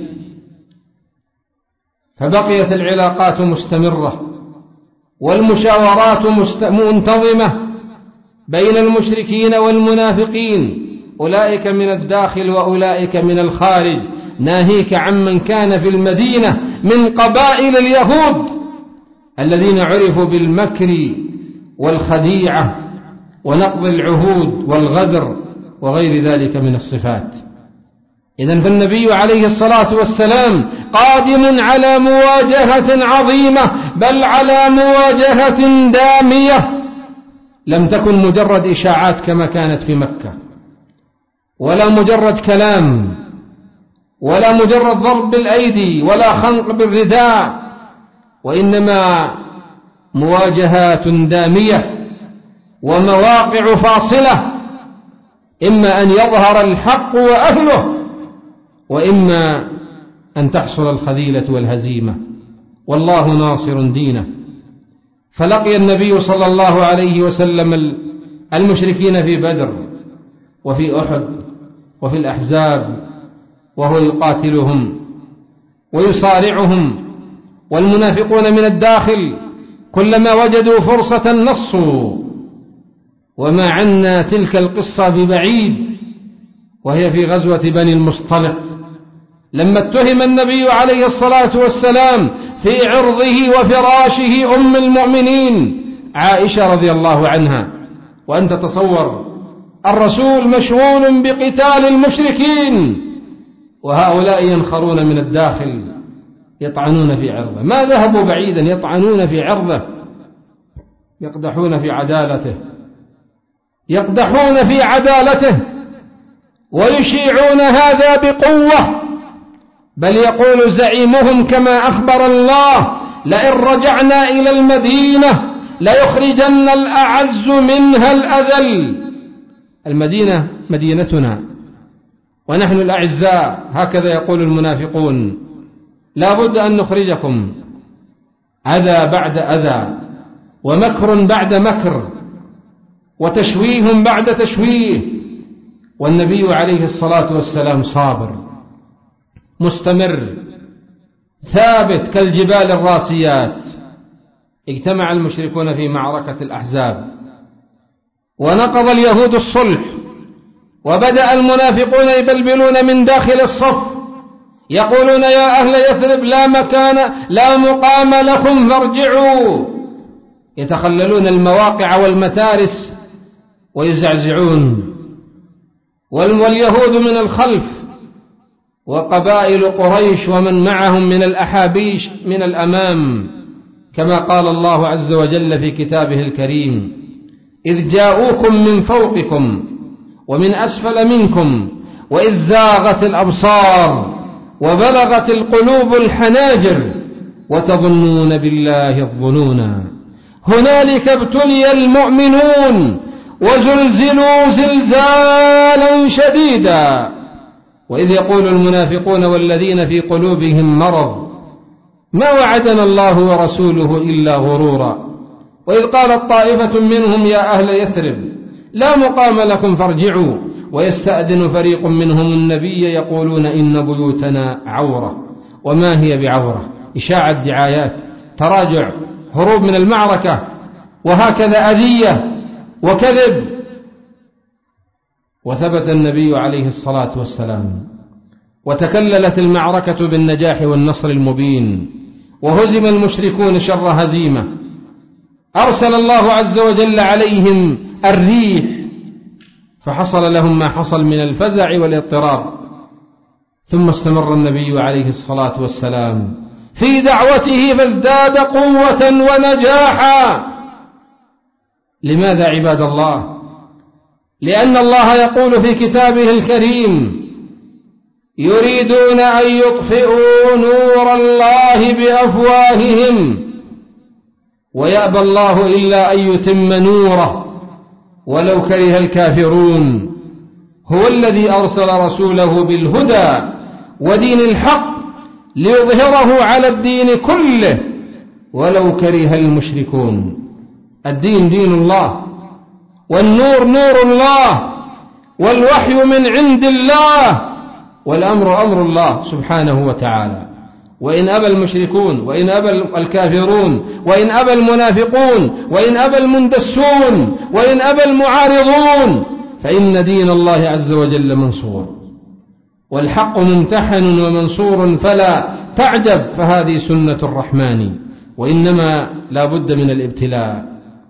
فبقيت العلاقات مستمرة والمشاورات منتظمة بين المشركين والمنافقين، أولئك من الداخل وأولئك من الخارج، ناهيك عمن كان في المدينة من قبائل اليهود الذين عرفوا بالمكر والخديعة ونقض العهود والغدر وغير ذلك من الصفات. إذن فالنبي عليه الصلاة والسلام قادم على مواجهة عظيمة، بل على مواجهة دامية لم تكن مجرد إشاعات كما كانت في مكة، ولا مجرد كلام، ولا مجرد ضرب بالأيدي ولا خنق بالرداء، وإنما مواجهات دامية ومواقع فاصلة، إما أن يظهر الحق وأهله، وإما أن تحصل الخذيلة والهزيمة، والله ناصر دينه. فلقي النبي صلى الله عليه وسلم المشركين في بدر وفي أحد وفي الأحزاب، وهو يقاتلهم ويصارعهم، والمنافقون من الداخل كلما وجدوا فرصة نصوا. وما عنا تلك القصة ببعيد، وهي في غزوة بني المصطلق لما اتهم النبي عليه الصلاة والسلام في عرضه وفراشه أم المؤمنين عائشة رضي الله عنها. وأنت تصور الرسول مشغول بقتال المشركين، وهؤلاء ينخرون من الداخل يطعنون في عرضه، ما ذهبوا بعيدا، يطعنون في عرضه، يقدحون في عدالته يقدحون في عدالته ويشيعون هذا بقوة. بل يقول زعيمهم كما أخبر الله: لئن رجعنا إلى المدينة ليخرجن الأعز منها الأذل. المدينة مدينتنا ونحن الأعزاء، هكذا يقول المنافقون، لا بد أن نخرجكم. أذى بعد أذى، ومكر بعد مكر، وتشويه بعد تشويه، والنبي عليه الصلاة والسلام صابر مستمر ثابت كالجبال الراسيات. اجتمع المشركون في معركة الأحزاب ونقض اليهود الصلح، وبدأ المنافقون يبلبلون من داخل الصف يقولون: يا أهل يثرب لا مكان لا مقام لكم فارجعوا. يتخللون المواقع والمتارس ويزعزعون، واليهود من الخلف، وقبائل قريش ومن معهم من الأحابيش من الأمام، كما قال الله عز وجل في كتابه الكريم: إذ جاءوكم من فوقكم ومن أسفل منكم وإذ زاغت الأبصار وبلغت القلوب الحناجر وتظنون بالله الظنونا هنالك ابتلي المؤمنون وزلزلوا زلزالا شديدا. وإذ يقول المنافقون والذين في قلوبهم مرض ما وعدنا الله ورسوله إلا غرورا. وإذ قالت طائفة منهم: يا أهل يثرب لا مقام لكم فارجعوا. ويستأذن فريق منهم النبي يقولون: إن بيوتنا عورة. وما هي بعورة؟ إشاعة دعايات، تراجع، هروب من المعركة، وهكذا أذية وكذب. وثبت النبي عليه الصلاة والسلام، وتكللت المعركة بالنجاح والنصر المبين، وهزم المشركون شر هزيمة. أرسل الله عز وجل عليهم الريح فحصل لهم ما حصل من الفزع والاضطراب. ثم استمر النبي عليه الصلاة والسلام في دعوته فازداد قوة ونجاحا. لماذا عباد الله؟ لأن الله يقول في كتابه الكريم: يريدون أن يطفئوا نور الله بأفواههم ويأبى الله إلا أن يتم نوره ولو كره الكافرون. هو الذي أرسل رسوله بالهدى ودين الحق ليظهره على الدين كله ولو كره المشركون. الدين دين الله، والنور نور الله، والوحي من عند الله، والأمر أمر الله سبحانه وتعالى. وإن أبى المشركون، وإن أبى الكافرون، وإن أبى المنافقون، وإن أبى المندسون، وإن أبى المعارضون، فإن دين الله عز وجل منصور، والحق ممتحن ومنصور، فلا تعجب، فهذه سنة الرحمن، وإنما لا بد من الابتلاء.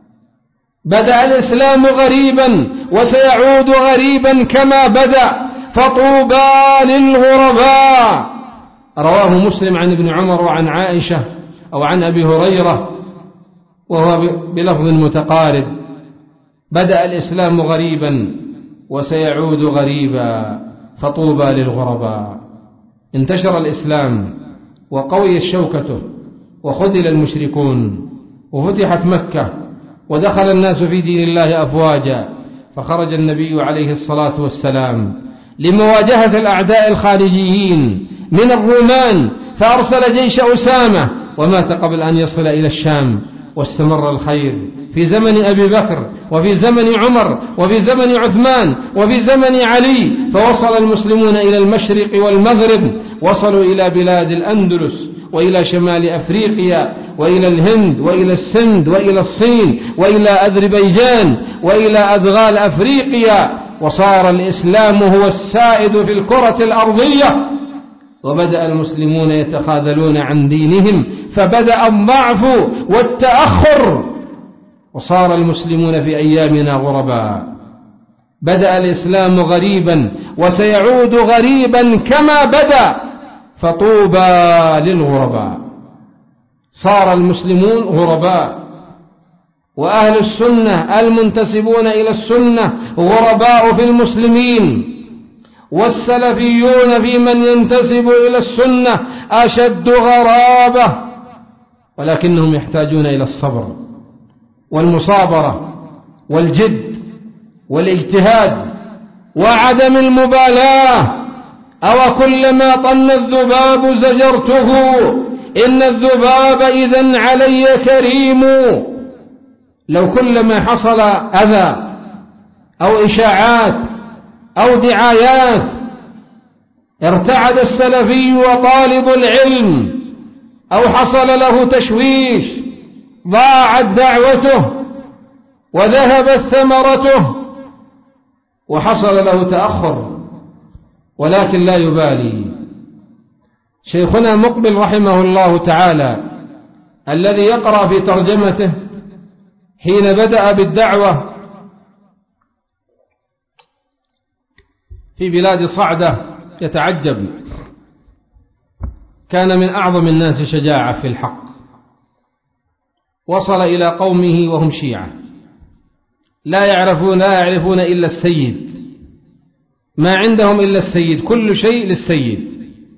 بدأ الإسلام غريبا وسيعود غريبا كما بدأ، فطوبى للغرباء. رواه مسلم عن ابن عمر وعن عائشة أو عن أبي هريرة وهو بلفظ متقارب: بدأ الإسلام غريبا وسيعود غريبا، فطوبى للغرباء. انتشر الإسلام وقويت شوكته وخذل المشركون وفتحت مكة ودخل الناس في دين الله أفواجا، فخرج النبي عليه الصلاة والسلام لمواجهة الأعداء الخارجيين من الرومان، فأرسل جيش أسامة ومات قبل أن يصل إلى الشام. واستمر الخير في زمن أبي بكر، وفي زمن عمر، وفي زمن عثمان، وفي زمن علي، فوصل المسلمون إلى المشرق والمغرب، وصلوا إلى بلاد الأندلس، وإلى شمال أفريقيا، وإلى الهند، وإلى السند، وإلى الصين، وإلى أذربيجان، وإلى أدغال أفريقيا، وصار الإسلام هو السائد في الكرة الأرضية. وبدأ المسلمون يتخاذلون عن دينهم، فبدأ الضعف والتأخر، وصار المسلمون في أيامنا غرباء. بدأ الإسلام غريبا وسيعود غريبا كما بدأ، فطوبى للغرباء. صار المسلمون غرباء، وأهل السنة المنتسبون إلى السنة غرباء في المسلمين، والسلفيون في من ينتسب إلى السنة أشد غرابة، ولكنهم يحتاجون إلى الصبر والمصابرة والجد والاجتهاد وعدم المبالاة. أو كلما طن الذباب زجرته، إن الذباب إذن علي كريم. لو كلما حصل أذى أو إشاعات أو دعايات ارتعد السلفي وطالب العلم، أو حصل له تشويش، ضاعت دعوته وذهبت ثمرته وحصل له تأخر، ولكن لا يبالي. شيخنا مقبل رحمه الله تعالى الذي يقرأ في ترجمته حين بدأ بالدعوة في بلاد صعدة يتعجب، كان من أعظم الناس شجاعة في الحق، وصل إلى قومه وهم شيعة لا يعرفون لا يعرفون إلا السيد، ما عندهم إلا السيد، كل شيء للسيد.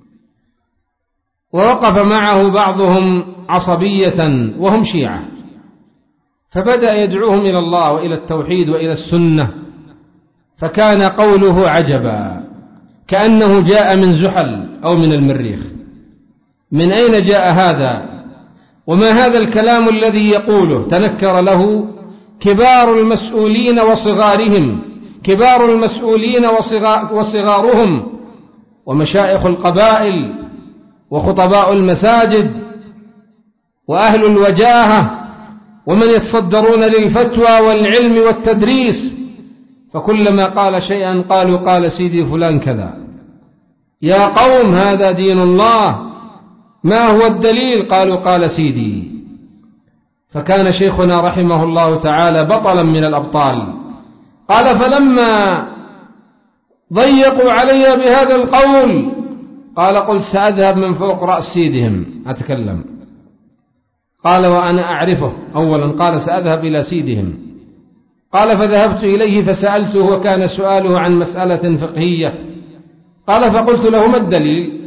ووقف معه بعضهم عصبية وهم شيعة، فبدأ يدعوهم إلى الله وإلى التوحيد وإلى السنة، فكان قوله عجبا، كأنه جاء من زحل أو من المريخ. من أين جاء هذا؟ وما هذا الكلام الذي يقوله؟ تنكر له كبار المسؤولين وصغارهم، كبار المسؤولين وصغارهم، ومشايخ القبائل وخطباء المساجد وأهل الوجاهة ومن يتصدرون للفتوى والعلم والتدريس، فكلما قال شيئا قالوا قال سيدي فلان كذا. يا قوم هذا دين الله، ما هو الدليل؟ قالوا قال سيدي. فكان شيخنا رحمه الله تعالى بطلا من الأبطال. قال فلما ضيقوا علي بهذا القول قال قل سأذهب من فوق رأس سيدهم أتكلم. قال وأنا أعرفه أولا. قال سأذهب إلى سيدهم. قال فذهبت إليه فسألته، وكان سؤاله عن مسألة فقهية. قال فقلت له ما الدليل؟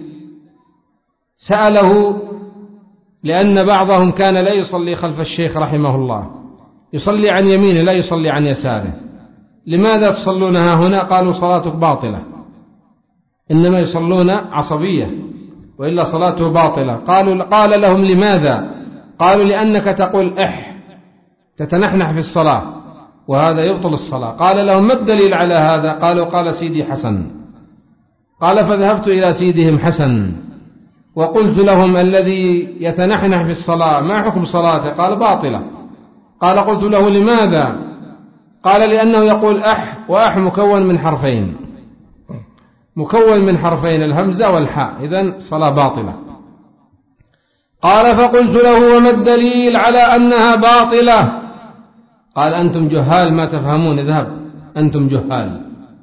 سأله لأن بعضهم كان لا يصلي خلف الشيخ رحمه الله، يصلي عن يمينه لا يصلي عن يساره. لماذا تصلونها هنا؟ قالوا صلاتك باطلة، إنما يصلون عصبية وإلا صلاته باطلة. قالوا قال لهم لماذا؟ قالوا لأنك تقول إح تتنحنح في الصلاة وهذا يبطل الصلاة. قال لهم ما الدليل على هذا؟ قالوا قال سيدي حسن. قال فذهبت إلى سيدهم حسن وقلت لهم الذي يتنحنح في الصلاة ما حكم صلاته؟ قال باطلة. قال قلت له لماذا؟ قال لأنه يقول أح، وأح مكون من حرفين مكون من حرفين الهمزة والحاء، إذن صلاة باطلة. قال فقلت له وما الدليل على أنها باطلة؟ قال أنتم جهال ما تفهمون، اذهب أنتم جهال.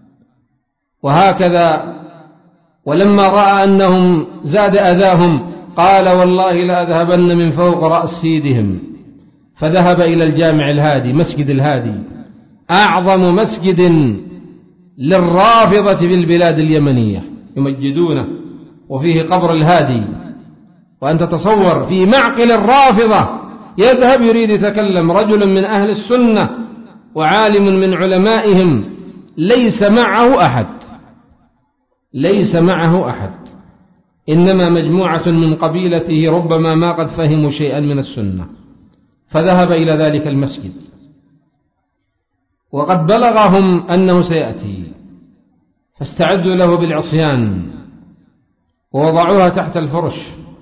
وهكذا ولما رأى أنهم زاد أذاهم قال والله لأذهبن من فوق رأس سيدهم، فذهب إلى الجامع الهادي مسجد الهادي أعظم مسجد للرافضة في البلاد اليمنية يمجدونه، وفيه قبر الهادي. وأنت تصور في معقل الرافضة يذهب يريد يتكلم رجل من أهل السنة وعالم من علمائهم ليس معه أحد ليس معه أحد إنما مجموعة من قبيلته ربما ما قد فهموا شيئا من السنة، فذهب إلى ذلك المسجد وقد بلغهم أنه سيأتي، فاستعدوا له بالعصيان ووضعوها تحت الفرش،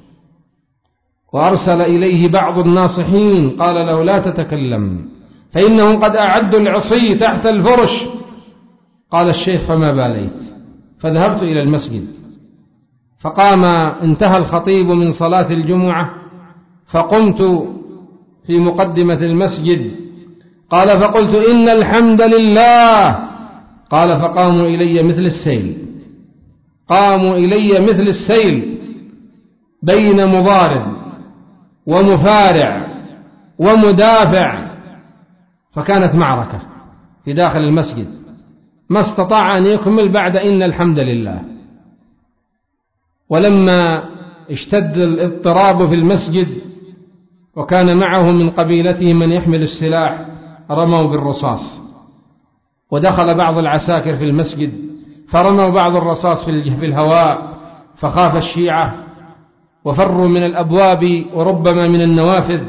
وأرسل إليه بعض الناصحين قال له لا تتكلم فإنهم قد أعدوا العصي تحت الفرش. قال الشيخ فما باليت، فذهبت إلى المسجد فقام انتهى الخطيب من صلاة الجمعة فقمت في مقدمة المسجد. قال فقلت إن الحمد لله. قال فقاموا إلي مثل السيل قاموا إلي مثل السيل بين مضارب ومفارع ومدافع، فكانت معركة في داخل المسجد ما استطاع أن يكمل بعد إن الحمد لله. ولما اشتد الاضطراب في المسجد وكان معه من قبيلته من يحمل السلاح رموا بالرصاص، ودخل بعض العساكر في المسجد فرموا بعض الرصاص في الهواء، فخاف الشيعة وفروا من الأبواب وربما من النوافذ،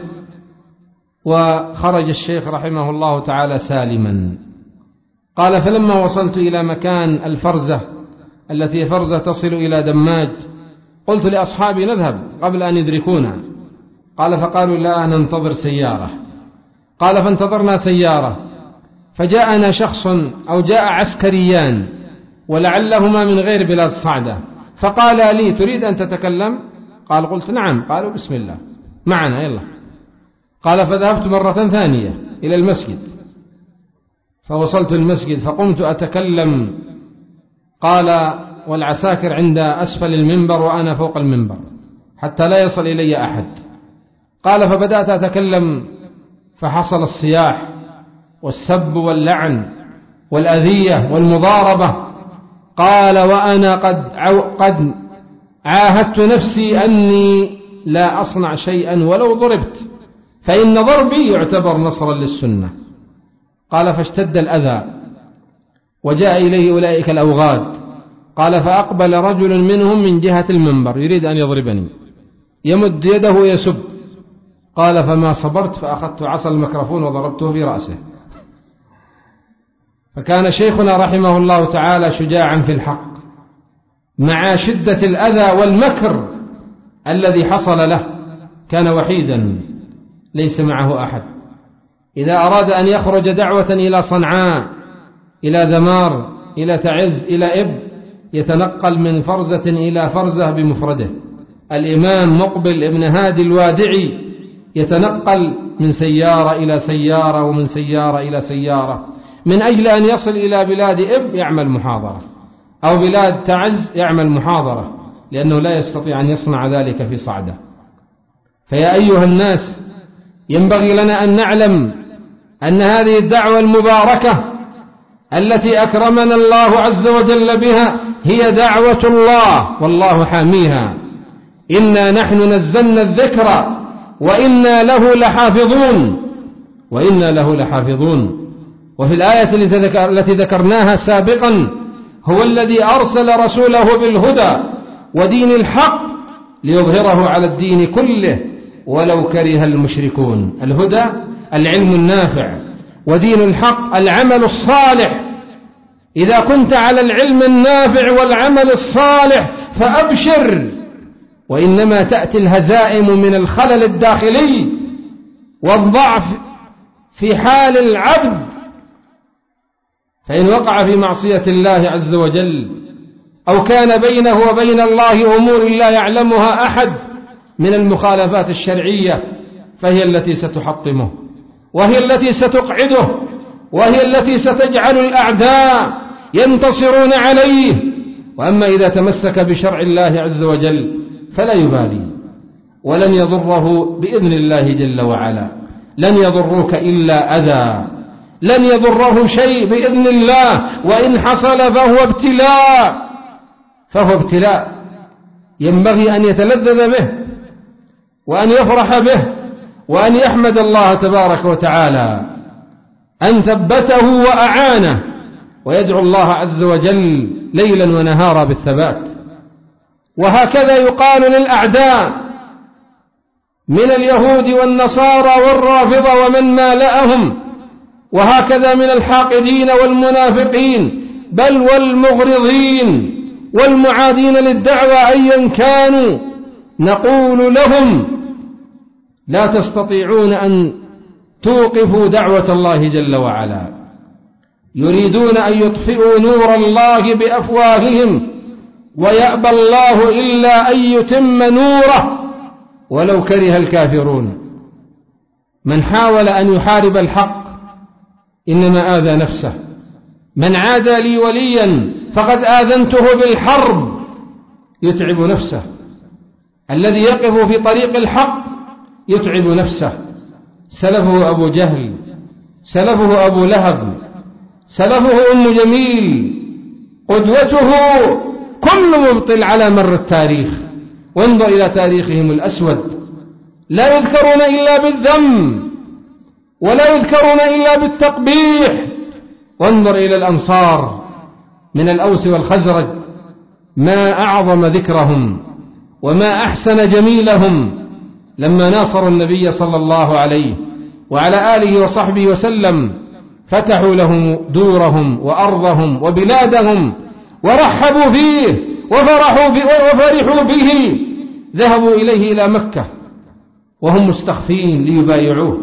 وخرج الشيخ رحمه الله تعالى سالما. قال فلما وصلت إلى مكان الفرزة التي فرزة تصل إلى دماج قلت لأصحابي نذهب قبل أن يدركونا. قال فقالوا لا ننتظر سيارة. قال فانتظرنا سيارة فجاءنا شخص أو جاء عسكريان ولعلهما من غير بلاد صعدة، فقال لي تريد أن تتكلم؟ قال قلت نعم. قالوا بسم الله معنا يلا. قال فذهبت مرة ثانية إلى المسجد فوصلت المسجد فقمت أتكلم. قال والعساكر عند أسفل المنبر وأنا فوق المنبر حتى لا يصل إلي أحد. قال فبدأت أتكلم فحصل الصياح والسب واللعن والأذية والمضاربة. قال وأنا قد, قد عاهدت نفسي أني لا أصنع شيئا ولو ضربت، فإن ضربي يعتبر نصرا للسنة. قال فاشتد الأذى وجاء إليه أولئك الأوغاد. قال فأقبل رجل منهم من جهة المنبر يريد أن يضربني يمد يده يسب. قال فما صبرت فأخذت عصا الميكروفون وضربته في رأسه. فكان شيخنا رحمه الله تعالى شجاعا في الحق مع شدة الأذى والمكر الذي حصل له، كان وحيدا ليس معه أحد. إذا أراد أن يخرج دعوة إلى صنعاء إلى ذمار إلى تعز إلى إب يتنقل من فرزة إلى فرزة بمفرده. الإمام مقبل ابن هادي الوادعي يتنقل من سيارة إلى سيارة ومن سيارة إلى سيارة من أجل أن يصل إلى بلاد إب يعمل محاضرة أو بلاد تعز يعمل محاضرة، لأنه لا يستطيع أن يصنع ذلك في صعدة. فيا أيها الناس ينبغي لنا أن نعلم أن هذه الدعوة المباركة التي أكرمنا الله عز وجل بها هي دعوة الله والله حاميها. إنا نحن نزلنا الذكر وإنا له لحافظون وإنا له لحافظون. وفي الآية التي ذكرناها سابقا هو الذي أرسل رسوله بالهدى ودين الحق ليظهره على الدين كله ولو كره المشركون. الهدى العلم النافع، ودين الحق العمل الصالح. إذا كنت على العلم النافع والعمل الصالح فأبشر، وإنما تأتي الهزائم من الخلل الداخلي والضعف في حال العبد، فإن وقع في معصية الله عز وجل أو كان بينه وبين الله أمور لا يعلمها أحد من المخالفات الشرعية فهي التي ستحطمه، وهي التي ستقعده، وهي التي ستجعل الأعداء ينتصرون عليه. وأما إذا تمسك بشرع الله عز وجل فلا يبالي، ولن يضره بإذن الله جل وعلا، لن يضروك إلا أذى، لن يضره شيء بإذن الله، وإن حصل فهو ابتلاء، فهو ابتلاء ينبغي أن يتلذذ به وأن يفرح به وأن يحمد الله تبارك وتعالى أن ثبته وأعانه، ويدعو الله عز وجل ليلا ونهارا بالثبات. وهكذا يقال للأعداء من اليهود والنصارى والرافضة ومن مالأهم، وهكذا من الحاقدين والمنافقين بل والمغرضين والمعادين للدعوة أيا كانوا، نقول لهم لا تستطيعون أن توقفوا دعوة الله جل وعلا. يريدون أن يطفئوا نور الله بأفواههم ويأبى الله إلا أن يتم نوره ولو كره الكافرون. من حاول أن يحارب الحق إنما آذى نفسه. من عادى لي وليا فقد آذنته بالحرب، يتعب نفسه. الذي يقف في طريق الحق يتعب نفسه. سلفه أبو جهل، سلفه أبو لهب، سلفه أم جميل، قدوته كل مبطل على مر التاريخ. وانظر إلى تاريخهم الأسود، لا يذكرون إلا بالذم ولا يذكرون إلا بالتقبيح. وانظر إلى الأنصار من الأوس والخزرج، ما أعظم ذكرهم وما أحسن جميلهم لما ناصروا النبي صلى الله عليه وعلى آله وصحبه وسلم، فتحوا لهم دورهم وأرضهم وبلادهم ورحبوا فيه وفرحوا وفرحوا به. ذهبوا إليه إلى مكة وهم مستخفين ليبايعوه.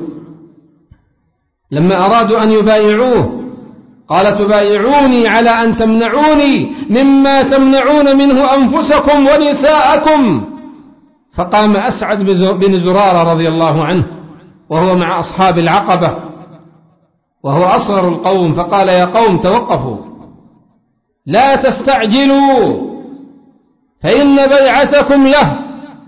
لما أرادوا أن يبايعوه قال تبايعوني على أن تمنعوني مما تمنعون منه أنفسكم ونساءكم. فقام أسعد بن زرارة رضي الله عنه وهو مع أصحاب العقبة وهو أصغر القوم، فقال يا قوم توقفوا، لا تستعجلوا، فإن بيعتكم له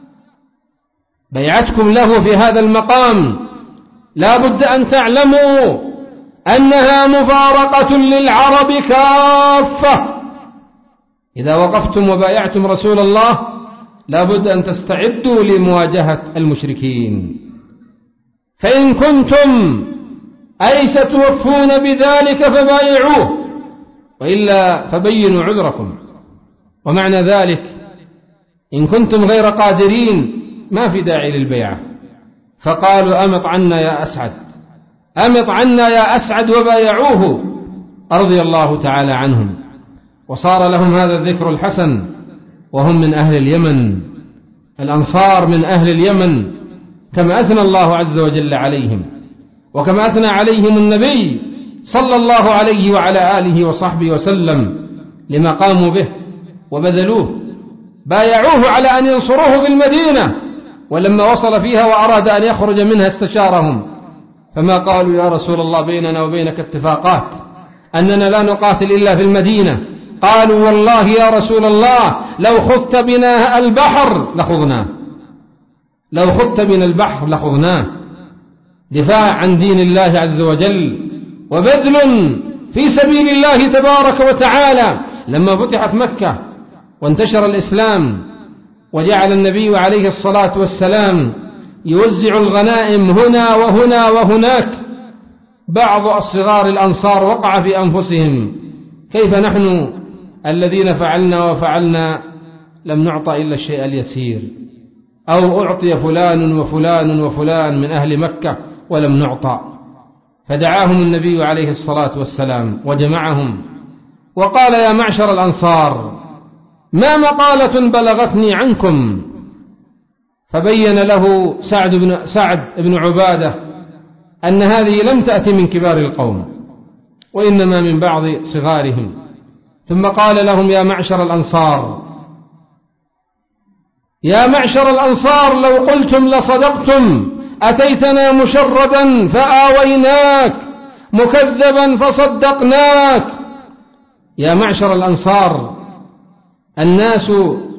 بيعتكم له في هذا المقام لا بد أن تعلموا أنها مفارقة للعرب كافة. إذا وقفتم وبايعتم رسول الله لا بد أن تستعدوا لمواجهة المشركين، فإن كنتم أي ستوفون بذلك فبايعوه، وإلا فبينوا عذركم. ومعنى ذلك إن كنتم غير قادرين ما في داعي للبيعة. فقالوا أمط عنا يا أسعد، أمط عنا يا أسعد، وبايعوه رضي الله تعالى عنهم. وصار لهم هذا الذكر الحسن وهم من أهل اليمن. الأنصار من أهل اليمن كما أثنى الله عز وجل عليهم، وكما أثنى عليهم النبي صلى الله عليه وعلى آله وصحبه وسلم لما قاموا به وبذلوه. بايعوه على أن ينصروه في المدينة، ولما وصل فيها وأراد أن يخرج منها استشارهم، فما قالوا يا رسول الله بيننا وبينك اتفاقات أننا لا نقاتل إلا في المدينة. قالوا والله يا رسول الله لو خضت بنا البحر لخضناه، لو خضت بنا البحر لخضناه. دفاع عن دين الله عز وجل وبذل في سبيل الله تبارك وتعالى. لما فتحت مكة وانتشر الإسلام وجعل النبي عليه الصلاة والسلام يوزع الغنائم هنا وهنا وهناك، بعض الصغار الأنصار وقع في أنفسهم كيف نحن الذين فعلنا وفعلنا لم نعطى إلا الشيء اليسير. أو أعطي فلان وفلان وفلان من أهل مكة ولم نعطى. فدعاهم النبي عليه الصلاة والسلام وجمعهم وقال: يا معشر الأنصار، ما مقالة بلغتني عنكم؟ فبين له سعد بن, سعد بن عبادة أن هذه لم تأتي من كبار القوم وإنما من بعض صغارهم. ثم قال لهم: يا معشر الأنصار، يا معشر الأنصار، لو قلتم لصدقتم، أتيتنا مشردا فآويناك، مكذبا فصدقناك. يا معشر الأنصار، الناس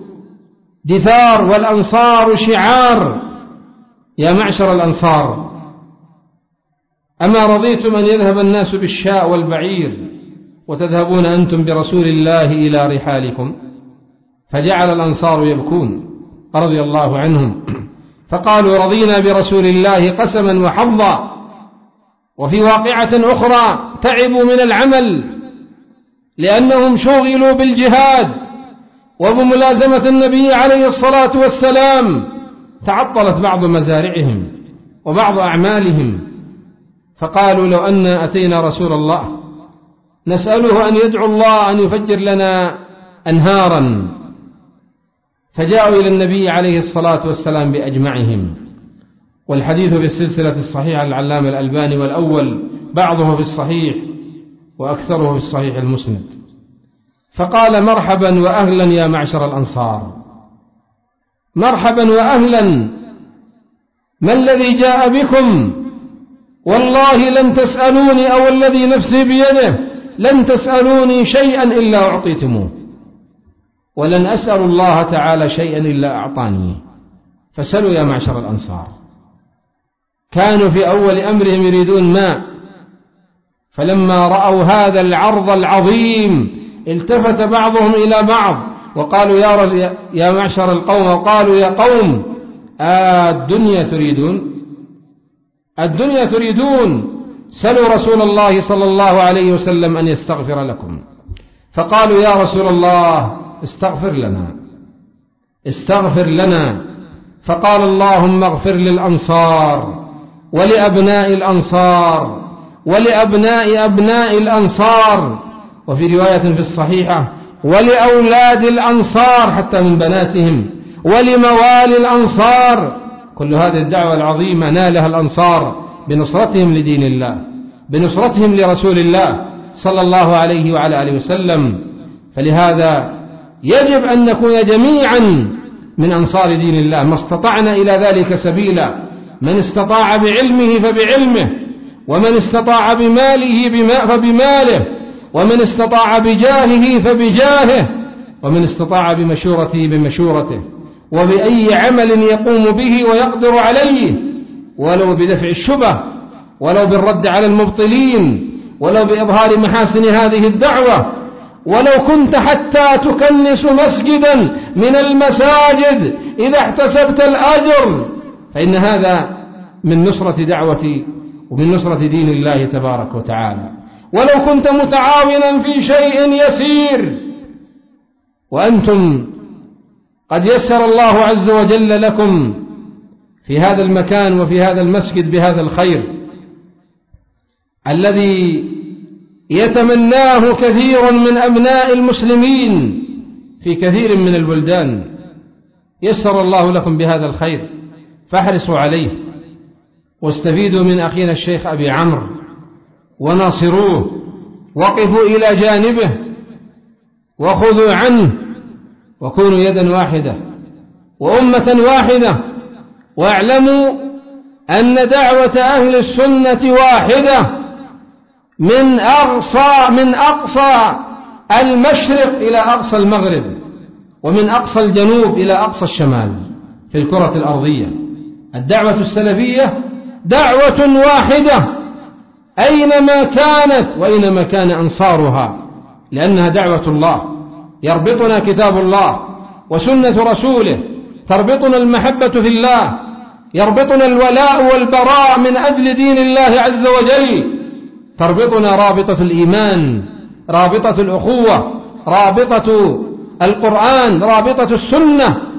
دثار والأنصار شعار. يا معشر الأنصار، أما رضيتم أن يذهب الناس بالشاء والبعير وتذهبون أنتم برسول الله إلى رحالكم؟ فجعل الأنصار يبكون رضي الله عنهم، فقالوا: رضينا برسول الله قسما وحظا. وفي واقعة أخرى تعبوا من العمل لأنهم شغلوا بالجهاد وبملازمة النبي عليه الصلاة والسلام، تعطلت بعض مزارعهم وبعض أعمالهم، فقالوا: لو أن أتينا رسول الله نسأله أن يدعو الله أن يفجر لنا أنهارا. فجاءوا إلى النبي عليه الصلاة والسلام بأجمعهم، والحديث في السلسلة الصحيحة للعلامة الألباني، والأول بعضه في الصحيح وأكثره في الصحيح المسند. فقال: مرحبا وأهلا يا معشر الأنصار، مرحبا وأهلا، ما الذي جاء بكم؟ والله لن تسألوني، أو الذي نفسي بيده لن تسألوني شيئا إلا أعطيتموه، ولن أسأل الله تعالى شيئا إلا أعطاني، فسلوا يا معشر الأنصار. كانوا في أول أمرهم يريدون ماء، فلما رأوا هذا العرض العظيم التفت بعضهم إلى بعض وقالوا: يا, يا معشر القوم، وقالوا: يا قوم، الدنيا تريدون الدنيا تريدون سلوا رسول الله صلى الله عليه وسلم أن يستغفر لكم. فقالوا: يا رسول الله، استغفر لنا استغفر لنا. فقال: اللهم اغفر للأنصار ولأبناء الأنصار ولأبناء أبناء الأنصار، وفي رواية في الصحيحة: ولأولاد الأنصار، حتى من بناتهم، ولموالي الأنصار. كل هذه الدعوة العظيمة نالها الأنصار بنصرتهم لدين الله، بنصرتهم لرسول الله صلى الله عليه وعلى آله وسلم. فلهذا يجب أن نكون جميعا من أنصار دين الله ما استطعنا إلى ذلك سبيلا. من استطاع بعلمه فبعلمه، ومن استطاع بماله فبماله، ومن استطاع بجاهه فبجاهه، ومن استطاع بمشورته بمشورته، وبأي عمل يقوم به ويقدر عليه، ولو بدفع الشبه، ولو بالرد على المبطلين، ولو بإظهار محاسن هذه الدعوة، ولو كنت حتى تكنس مسجدا من المساجد إذا احتسبت الأجر، فإن هذا من نصرة دعوة ومن نصرة دين الله تبارك وتعالى. ولو كنت متعاونا في شيء يسير، وأنتم قد يسر الله عز وجل لكم في هذا المكان وفي هذا المسجد بهذا الخير الذي يتمناه كثير من أبناء المسلمين في كثير من البلدان. يسر الله لكم بهذا الخير، فاحرصوا عليه، واستفيدوا من أخينا الشيخ أبي عمرو وناصروه، وقفوا إلى جانبه وخذوا عنه، وكونوا يدا واحدة وأمة واحدة. واعلموا أن دعوة أهل السنة واحدة من أقصى من أقصى المشرق إلى أقصى المغرب، ومن أقصى الجنوب إلى أقصى الشمال في الكرة الأرضية. الدعوة السلفية دعوة واحدة أينما كانت وأينما كان أنصارها، لأنها دعوة الله. يربطنا كتاب الله وسنة رسوله، تربطنا المحبة في الله، يربطنا الولاء والبراء من أجل دين الله عز وجل، تربطنا رابطة الإيمان، رابطة الأخوة، رابطة القرآن، رابطة السنة.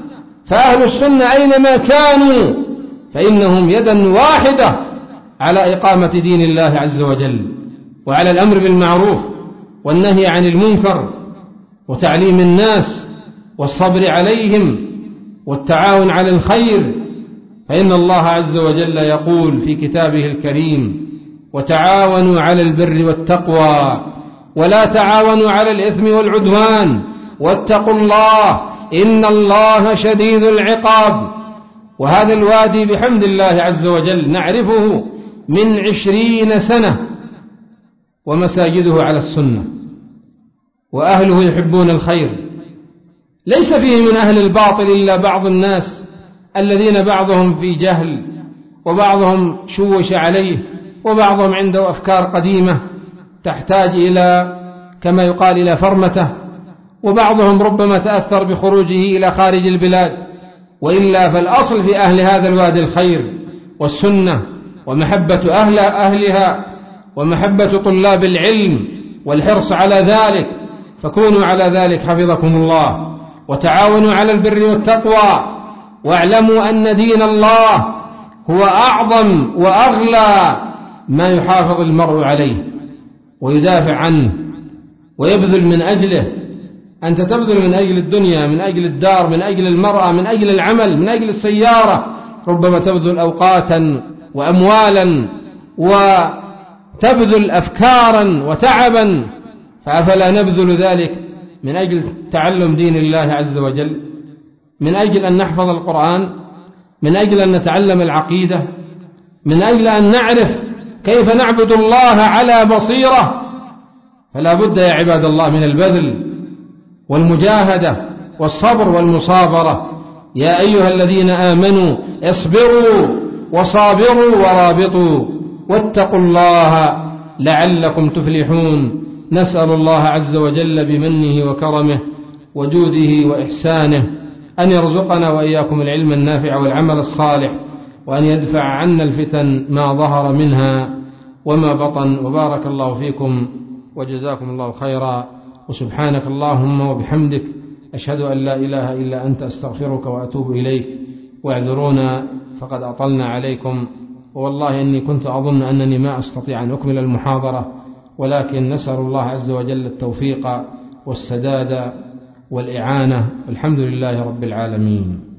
فأهل السنة أينما كانوا فإنهم يدا واحدة على إقامة دين الله عز وجل، وعلى الأمر بالمعروف والنهي عن المنكر وتعليم الناس والصبر عليهم والتعاون على الخير. فإن الله عز وجل يقول في كتابه الكريم: وتعاونوا على البر والتقوى ولا تعاونوا على الإثم والعدوان واتقوا الله إن الله شديد العقاب. وهذا الوادي بحمد الله عز وجل نعرفه من عشرين سنة ومساجده على السنة وأهله يحبون الخير، ليس فيه من أهل الباطل إلا بعض الناس الذين بعضهم في جهل وبعضهم شوش عليه وبعضهم عنده أفكار قديمة تحتاج إلى كما يقال إلى فرمته، وبعضهم ربما تأثر بخروجه إلى خارج البلاد. وإلا فالأصل في أهل هذا الوادي الخير والسنة ومحبة أهل أهلها ومحبة طلاب العلم والحرص على ذلك، فكونوا على ذلك حفظكم الله. وتعاونوا على البر والتقوى واعلموا أن دين الله هو أعظم وأغلى ما يحافظ المرء عليه ويدافع عنه ويبذل من أجله. أنت تبذل من أجل الدنيا، من أجل الدار، من أجل المرأة، من أجل العمل، من أجل السيارة، ربما تبذل أوقاتا وأموالا وتبذل أفكارا وتعبا، فأفلا نبذل ذلك من أجل تعلم دين الله عز وجل، من أجل أن نحفظ القرآن، من أجل أن نتعلم العقيدة، من أجل أن نعرف كيف نعبد الله على بصيرة. فلا بد يا عباد الله من البذل والمجاهدة والصبر والمصابرة. يا أيها الذين آمنوا اصبروا وصابروا ورابطوا واتقوا الله لعلكم تفلحون. نسأل الله عز وجل بمنه وكرمه وجوده وإحسانه أن يرزقنا وإياكم العلم النافع والعمل الصالح، وأن يدفع عنا الفتن ما ظهر منها وما بطن. وبارك الله فيكم وجزاكم الله خيرا، وسبحانك اللهم وبحمدك أشهد أن لا إله إلا أنت أستغفرك وأتوب إليك. واعذرونا فقد أطلنا عليكم، والله إني كنت أظن أنني ما أستطيع أن أكمل المحاضرة، ولكن نسأل الله عز وجل التوفيق والسداد والإعانة. الحمد لله رب العالمين.